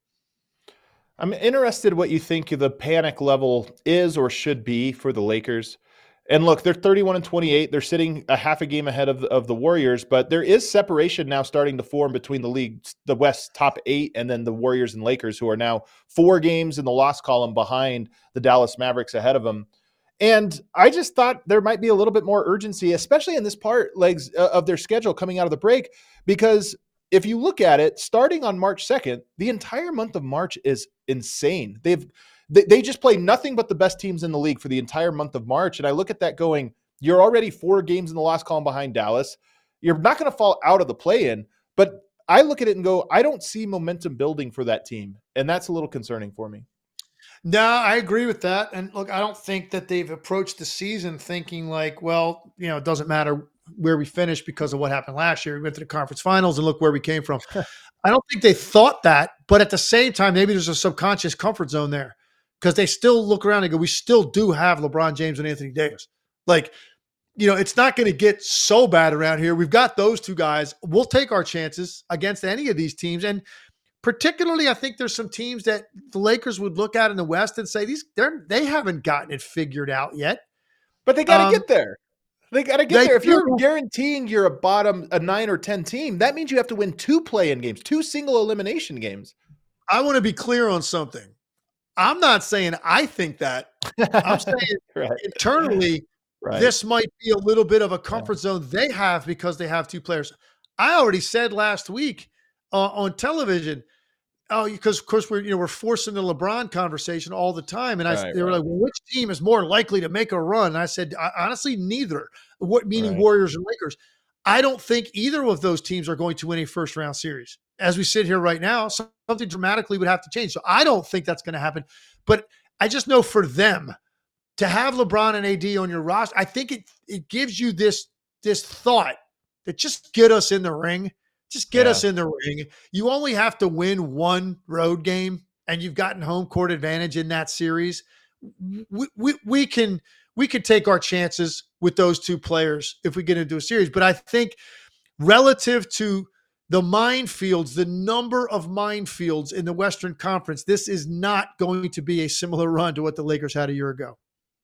I'm interested what you think the panic level is or should be for the Lakers. And look, they're thirty-one and twenty-eight. They're sitting a half a game ahead of the, of the Warriors, but there is separation now starting to form between the league, the West top eight, and then the Warriors and Lakers, who are now four games in the loss column behind the Dallas Mavericks ahead of them. And I just thought there might be a little bit more urgency, especially in this part legs of their schedule coming out of the break, because if you look at it, starting on March second, the entire month of March is insane. They've They, they just play nothing but the best teams in the league for the entire month of March. And I look at that going, you're already four games in the loss column behind Dallas. You're not going to fall out of the play-in. But I look at it and go, I don't see momentum building for that team. And that's a little concerning for me. No, I agree with that. And look, I don't think that they've approached the season thinking like, well, you know, it doesn't matter where we finish because of what happened last year. We went to the conference finals and look where we came from. I don't think they thought that. But at the same time, maybe there's a subconscious comfort zone there. Because they still look around and go, we still do have LeBron James and Anthony Davis. Like, you know, it's not going to get so bad around here. We've got those two guys. We'll take our chances against any of these teams. And particularly, I think there's some teams that the Lakers would look at in the West and say, these they're they haven't gotten it figured out yet. But they got to um, get there. They got to get there. If do. you're guaranteeing you're a bottom, a nine or ten team, that means you have to win two play-in games, two single elimination games. I want to be clear on something. I'm not saying I think that. I'm saying right. internally, right. this might be a little bit of a comfort yeah. zone they have because they have two players. I already said last week uh, on television, oh, because of course we're you know we're forcing the LeBron conversation all the time, and I right, they were right. like, well, which team is more likely to make a run? And I said, honestly, neither. What meaning right. Warriors and Lakers? I don't think either of those teams are going to win a first round series. As we sit here right now, something dramatically would have to change. So I don't think that's going to happen. But I just know for them to have LeBron and A D on your roster, I think it it gives you this, this thought that just get us in the ring. Just get yeah. us in the ring. You only have to win one road game, and you've gotten home court advantage in that series. We, we, we can we can take our chances with those two players if we get into a series. But I think relative to the minefields, the number of minefields in the Western Conference, this is not going to be a similar run to what the Lakers had a year ago.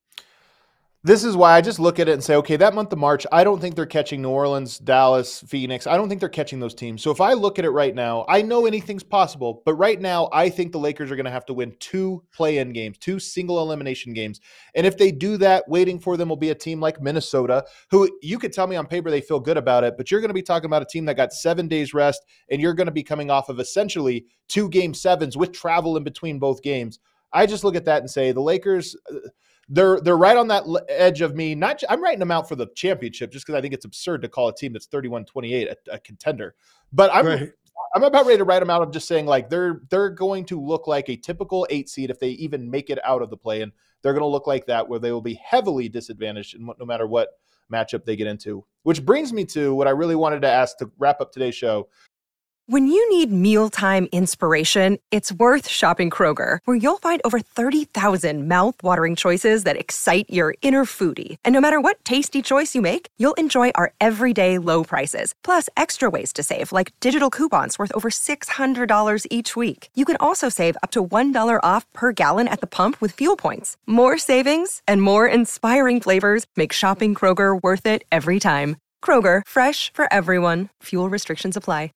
This is why I just look at it and say, okay, that month of March, I don't think they're catching New Orleans, Dallas, Phoenix. I don't think they're catching those teams. So if I look at it right now, I know anything's possible, but right now I think the Lakers are going to have to win two play-in games, two single elimination games. And if they do that, waiting for them will be a team like Minnesota, who you could tell me on paper they feel good about it, but you're going to be talking about a team that got seven days rest, and you're going to be coming off of essentially two game sevens with travel in between both games. I just look at that and say the Lakers – They're they're right on that edge of me. Not I'm writing them out for the championship just because I think it's absurd to call a team that's thirty-one twenty-eight a, a contender. But I'm right. I'm about ready to write them out of just saying like they're they're going to look like a typical eight seed if they even make it out of the play-in. They're going to look like that where they will be heavily disadvantaged in, no matter what matchup they get into. Which brings me to what I really wanted to ask to wrap up today's show. When you need mealtime inspiration, it's worth shopping Kroger, where you'll find over thirty thousand mouth-watering choices that excite your inner foodie. And no matter what tasty choice you make, you'll enjoy our everyday low prices, plus extra ways to save, like digital coupons worth over six hundred dollars each week. You can also save up to one dollar off per gallon at the pump with fuel points. More savings and more inspiring flavors make shopping Kroger worth it every time. Kroger, fresh for everyone. Fuel restrictions apply.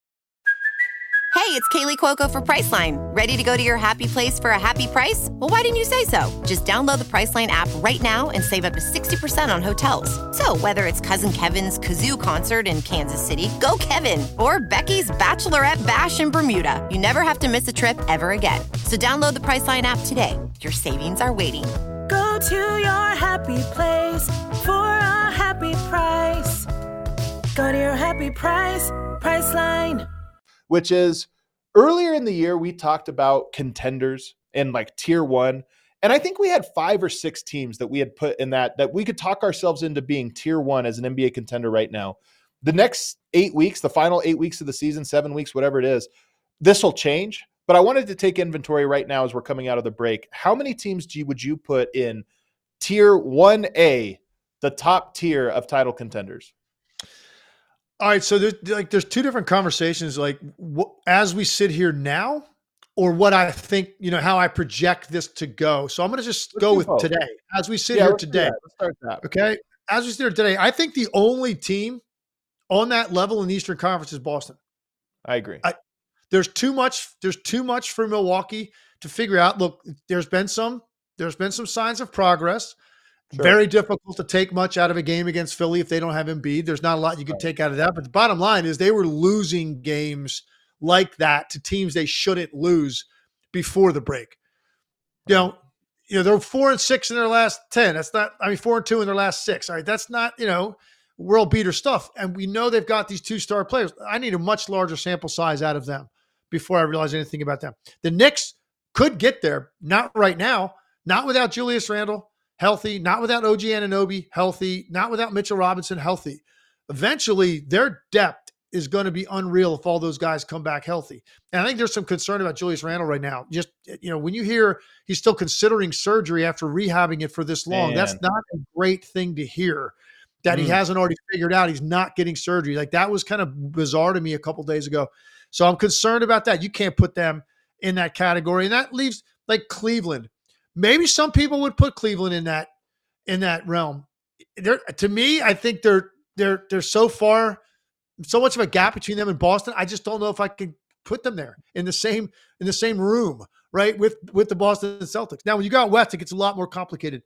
Hey, it's Kaylee Cuoco for Priceline. Ready to go to your happy place for a happy price? Well, why didn't you say so? Just download the Priceline app right now and save up to sixty percent on hotels. So whether it's Cousin Kevin's Kazoo Concert in Kansas City, go Kevin, or Becky's Bachelorette Bash in Bermuda, you never have to miss a trip ever again. So download the Priceline app today. Your savings are waiting. Go to your happy place for a happy price. Go to your happy price, Priceline. Which is earlier in the year, we talked about contenders and like tier one. And I think we had five or six teams that we had put in that, that we could talk ourselves into being tier one as an N B A contender right now. The next eight weeks, the final eight weeks of the season, seven weeks, whatever it is, this will change. But I wanted to take inventory right now as we're coming out of the break. How many teams do you, would you put in tier one A, the top tier of title contenders? All right, so there's like there's two different conversations, like wh- as we sit here now, or what I think, you know, how I project this to go. So I'm going to just Let's go with both. today, as we sit Yeah, here let's do today. that. Let's start that. Okay, as we sit here today, I think the only team on that level in the Eastern Conference is Boston. I agree. I, there's too much. There's too much for Milwaukee to figure out. Look, there's been some. There's been some signs of progress. Sure. Very difficult to take much out of a game against Philly if they don't have Embiid. There's not a lot you can take out of that. But the bottom line is they were losing games like that to teams they shouldn't lose before the break. You know, you know, they're four and six in their last ten. That's not, I mean, four and two in their last six. All right. That's not, you know, world beater stuff. And we know they've got these two star players. I need a much larger sample size out of them before I realize anything about them. The Knicks could get there. Not right now, not without Julius Randle healthy, not without O G Anunoby healthy, not without Mitchell Robinson healthy. Eventually, their depth is going to be unreal if all those guys come back healthy. And I think there's some concern about Julius Randle right now. Just, you know, when you hear he's still considering surgery after rehabbing it for this long, Man. That's not a great thing to hear, that mm. he hasn't already figured out he's not getting surgery. Like, that was kind of bizarre to me a couple days ago. So I'm concerned about that. You can't put them in that category. And that leaves like Cleveland. Maybe some people would put Cleveland in that in that realm. They're, to me, I think they're they're they're so far, so much of a gap between them and Boston. I just don't know if I can put them there in the same in the same room, right, with with the Boston Celtics. Now, when you go out west, it gets a lot more complicated.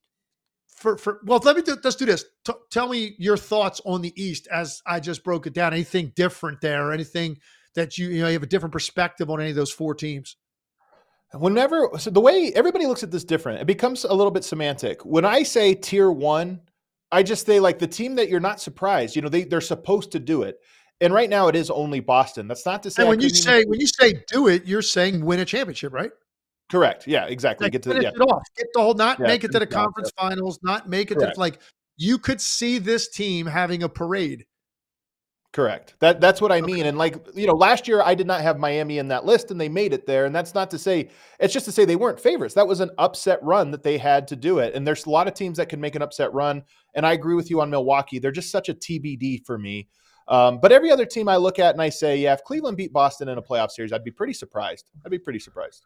For for well, let me do, let's do this. T- tell me your thoughts on the East as I just broke it down. Anything different there, or anything that you you know you have a different perspective on any of those four teams? Whenever, so the way everybody looks at this different, it becomes a little bit semantic. When I say tier one, I just say like the team that you're not surprised, you know, they, they're supposed to do it. And right now it is only Boston. That's not to say, and when you say, even... when you say do it, you're saying win a championship, right? Correct. Yeah, exactly. Like, get to finish yeah. it off, get the whole, not yeah, make it to the off, conference yeah. finals, not make it Correct. to like, you could see this team having a parade. Correct. That that's what I mean. Okay. And like, you know, last year I did not have Miami in that list and they made it there. And that's not to say, it's just to say they weren't favorites. That was an upset run that they had to do it. And there's a lot of teams that can make an upset run. And I agree with you on Milwaukee. They're just such a T B D for me. Um, but every other team I look at and I say, yeah, if Cleveland beat Boston in a playoff series, I'd be pretty surprised. I'd be pretty surprised.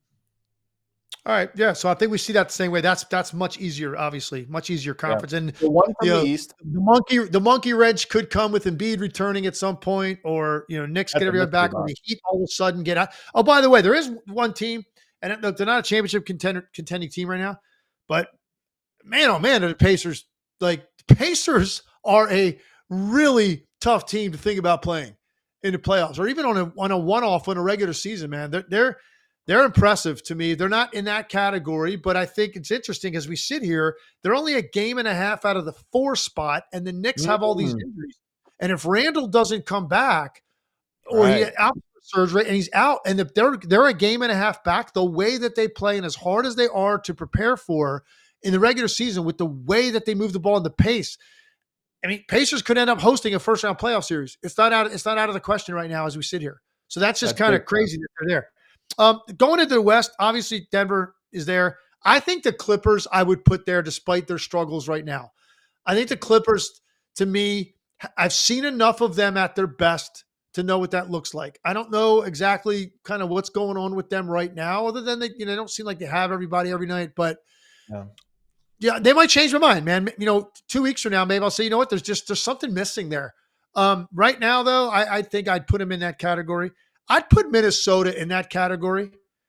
All right. Yeah. So I think we see that the same way. That's that's much easier, obviously, much easier conference. Yeah. And the one from the know, East, the monkey, the monkey wrench could come with Embiid returning at some point, or you know, Knicks get everybody back, and the Heat all of a sudden get out. Oh, by the way, there is one team, and look, they're not a championship contender, contending team right now, but man, oh man, the Pacers. Like the Pacers are a really tough team to think about playing in the playoffs, or even on a on a one off in a regular season. Man, they're they're. They're impressive to me. They're not in that category, but I think it's interesting as we sit here, they're only a game and a half out of the four spot, and the Knicks have all these injuries. And if Randall doesn't come back, or right. he out for surgery and he's out, and if they're they're a game and a half back, the way that they play and as hard as they are to prepare for in the regular season with the way that they move the ball and the pace, I mean, Pacers could end up hosting a first round playoff series. It's not out. It's not out of the question right now as we sit here. So that's just That's kind of big. crazy that they're there. Um, going into the West, obviously Denver is there. I think the Clippers I would put there despite their struggles right now. I think the Clippers, to me, I've seen enough of them at their best to know what that looks like. I don't know exactly kind of what's going on with them right now, other than they, you know, they don't seem like they have everybody every night, but Yeah. yeah, they might change my mind, man. You know, two weeks from now, maybe I'll say, you know what, there's just, there's something missing there. Um, right now though, I, I think I'd put them in that category. I'd put Minnesota in that category.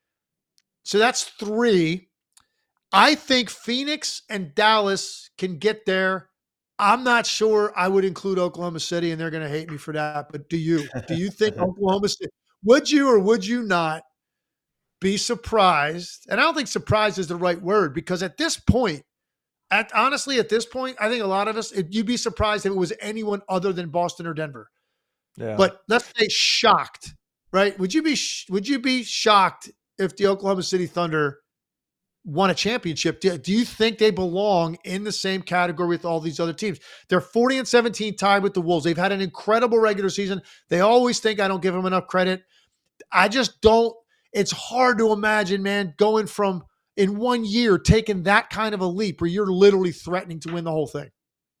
So that's three. I think Phoenix and Dallas can get there. I'm not sure I would include Oklahoma City, and they're going to hate me for that. But do you? Do you think Oklahoma City, would you or would you not be surprised? And I don't think surprised is the right word, because at this point, at honestly, at this point, I think a lot of us, if you'd be surprised if it was anyone other than Boston or Denver. Yeah. But let's say shocked, right? Would you be, would you be shocked if the Oklahoma City Thunder won a championship? Do, do you think they belong in the same category with all these other teams? They're forty and seventeen tied with the Wolves. They've had an incredible regular season. They always think I don't give them enough credit. I just don't. It's hard to imagine, man, going from in one year taking that kind of a leap where you're literally threatening to win the whole thing.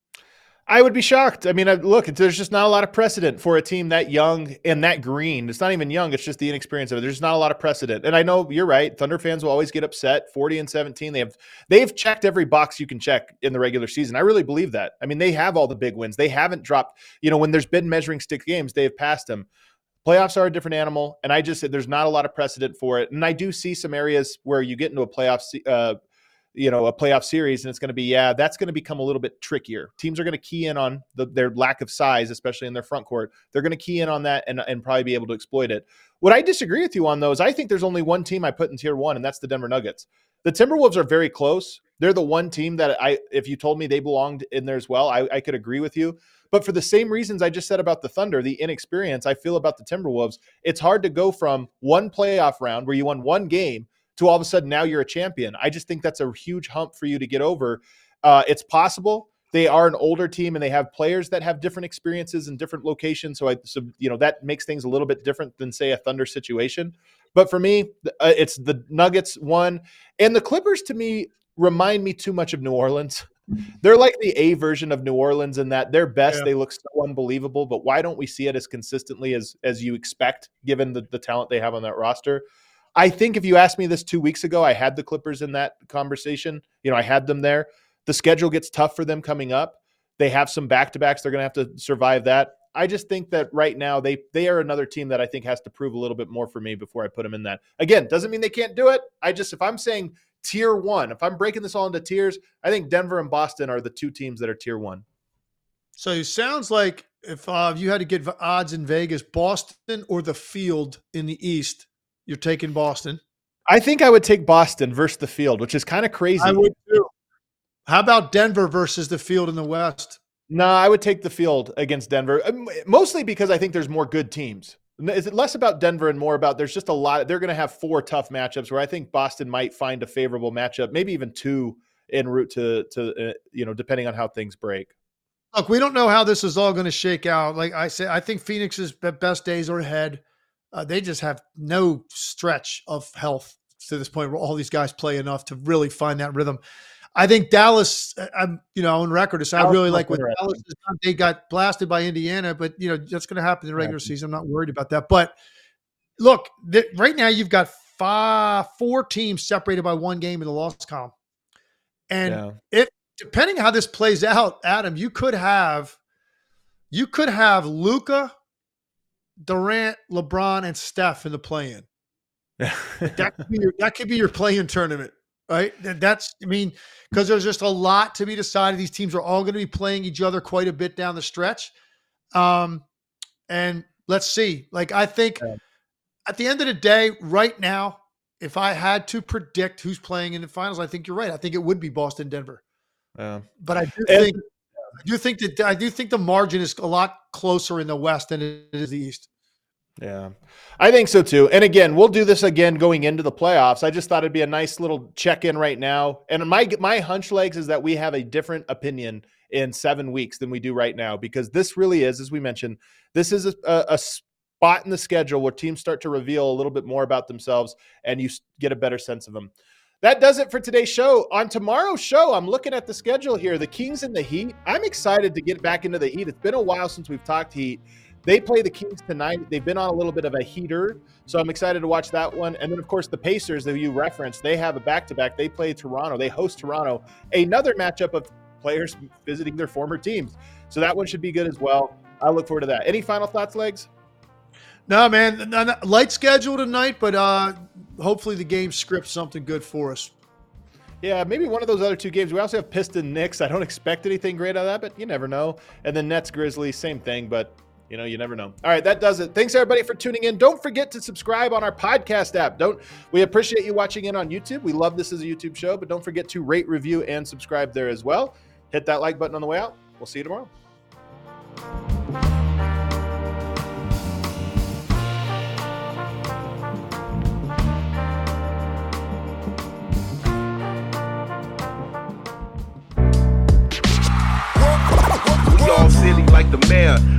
I would be shocked. I mean, look, there's just not a lot of precedent for a team that young and that green. It's not even young. It's just the inexperience of it. There's not a lot of precedent. And I know you're right. Thunder fans will always get upset. forty and seventeen. They have, they've checked every box you can check in the regular season. I really believe that. I mean, they have all the big wins. They haven't dropped, you know, when there's been measuring stick games, they have passed them. Playoffs are a different animal. And I just said, there's not a lot of precedent for it. And I do see some areas where you get into a playoff, uh, you know, a playoff series, and it's going to be, yeah, that's going to become a little bit trickier. Teams are going to key in on the, their lack of size, especially in their front court. They're going to key in on that and, and probably be able to exploit it. What I disagree with you on, though, is I think there's only one team I put in tier one, and that's the Denver Nuggets. The Timberwolves are very close. They're the one team that I, if you told me they belonged in there as well, I, I could agree with you. But for the same reasons I just said about the Thunder, the inexperience, I feel about the Timberwolves, it's hard to go from one playoff round where you won one game to all of a sudden now you're a champion. I just think that's a huge hump for you to get over. Uh, it's possible. They are an older team and they have players that have different experiences in different locations. So, I, so you know, that makes things a little bit different than, say, a Thunder situation. But for me, uh, it's the Nuggets one. And the Clippers, to me, remind me too much of New Orleans. They're like the A version of New Orleans in that they're best. Yeah. They look so unbelievable, but why don't we see it as consistently as, as you expect, given the, the talent they have on that roster? I think if you asked me this two weeks ago, I had the Clippers in that conversation. You know, I had them there. The schedule gets tough for them coming up. They have some back-to-backs. They're going to have to survive that. I just think that right now they they are another team that I think has to prove a little bit more for me before I put them in that. Again, doesn't mean they can't do it. I just, if I'm saying tier one, if I'm breaking this all into tiers, I think Denver and Boston are the two teams that are tier one. So it sounds like if uh, you had to get odds in Vegas, Boston or the field in the East, you're taking Boston. I think I would take Boston versus the field, which is kind of crazy. I would too. How about Denver versus the field in the West? No, I would take the field against Denver, mostly because I think there's more good teams. Is it less about Denver and more about there's just a lot. They're going to have four tough matchups where I think Boston might find a favorable matchup, maybe even two en route to, to uh, you know, depending on how things break. Look, we don't know how this is all going to shake out. Like I said, I think Phoenix's best days are ahead. Uh, they just have no stretch of health to this point where all these guys play enough to really find that rhythm. I think Dallas, I'm, you know, on record, I really like what Dallas has done. They got blasted by Indiana, but, you know, that's going to happen in the regular season. I'm not worried about that. But look, th- right now you've got five, four teams separated by one game in the loss column. And yeah. if, depending how this plays out, Adam, you could have, you could have Luka, Durant, LeBron, and Steph in the play-in. that could be your, that could be your play-in tournament, right? That's, I mean, because there's just a lot to be decided. These teams are all going to be playing each other quite a bit down the stretch. Um, and let's see. Like, I think yeah. at the end of the day, right now, if I had to predict who's playing in the finals, I think you're right. I think it would be Boston, Denver. Yeah. But I do think I do think that I do think the margin is a lot closer in the West than it is the East. Yeah, I think so too. And again, we'll do this again going into the playoffs. I just thought it'd be a nice little check-in right now. And my my hunch legs is that we have a different opinion in seven weeks than we do right now, because this really is, as we mentioned, this is a, a spot in the schedule where teams start to reveal a little bit more about themselves and you get a better sense of them. That does it for today's show. On tomorrow's show, I'm looking at the schedule here. The Kings and the Heat. I'm excited to get back into the Heat. It's been a while since we've talked Heat. They play the Kings tonight. They've been on a little bit of a heater, so I'm excited to watch that one. And then, of course, the Pacers that you referenced, they have a back-to-back. They play Toronto. They host Toronto. Another matchup of players visiting their former teams. So that one should be good as well. I look forward to that. Any final thoughts, Legs? No, man. Light schedule tonight, but uh, hopefully the game scripts something good for us. Yeah, maybe one of those other two games. We also have Piston Knicks. I don't expect anything great out of that, but you never know. And then Nets Grizzlies, same thing, but you know, you never know. All right, that does it. Thanks everybody for tuning in. Don't forget to subscribe on our podcast app. Don't we appreciate you watching in on YouTube. We love this as a YouTube show, but don't forget to rate, review, and subscribe there as well. Hit that like button on the way out. We'll see you tomorrow. All silly like the mayor.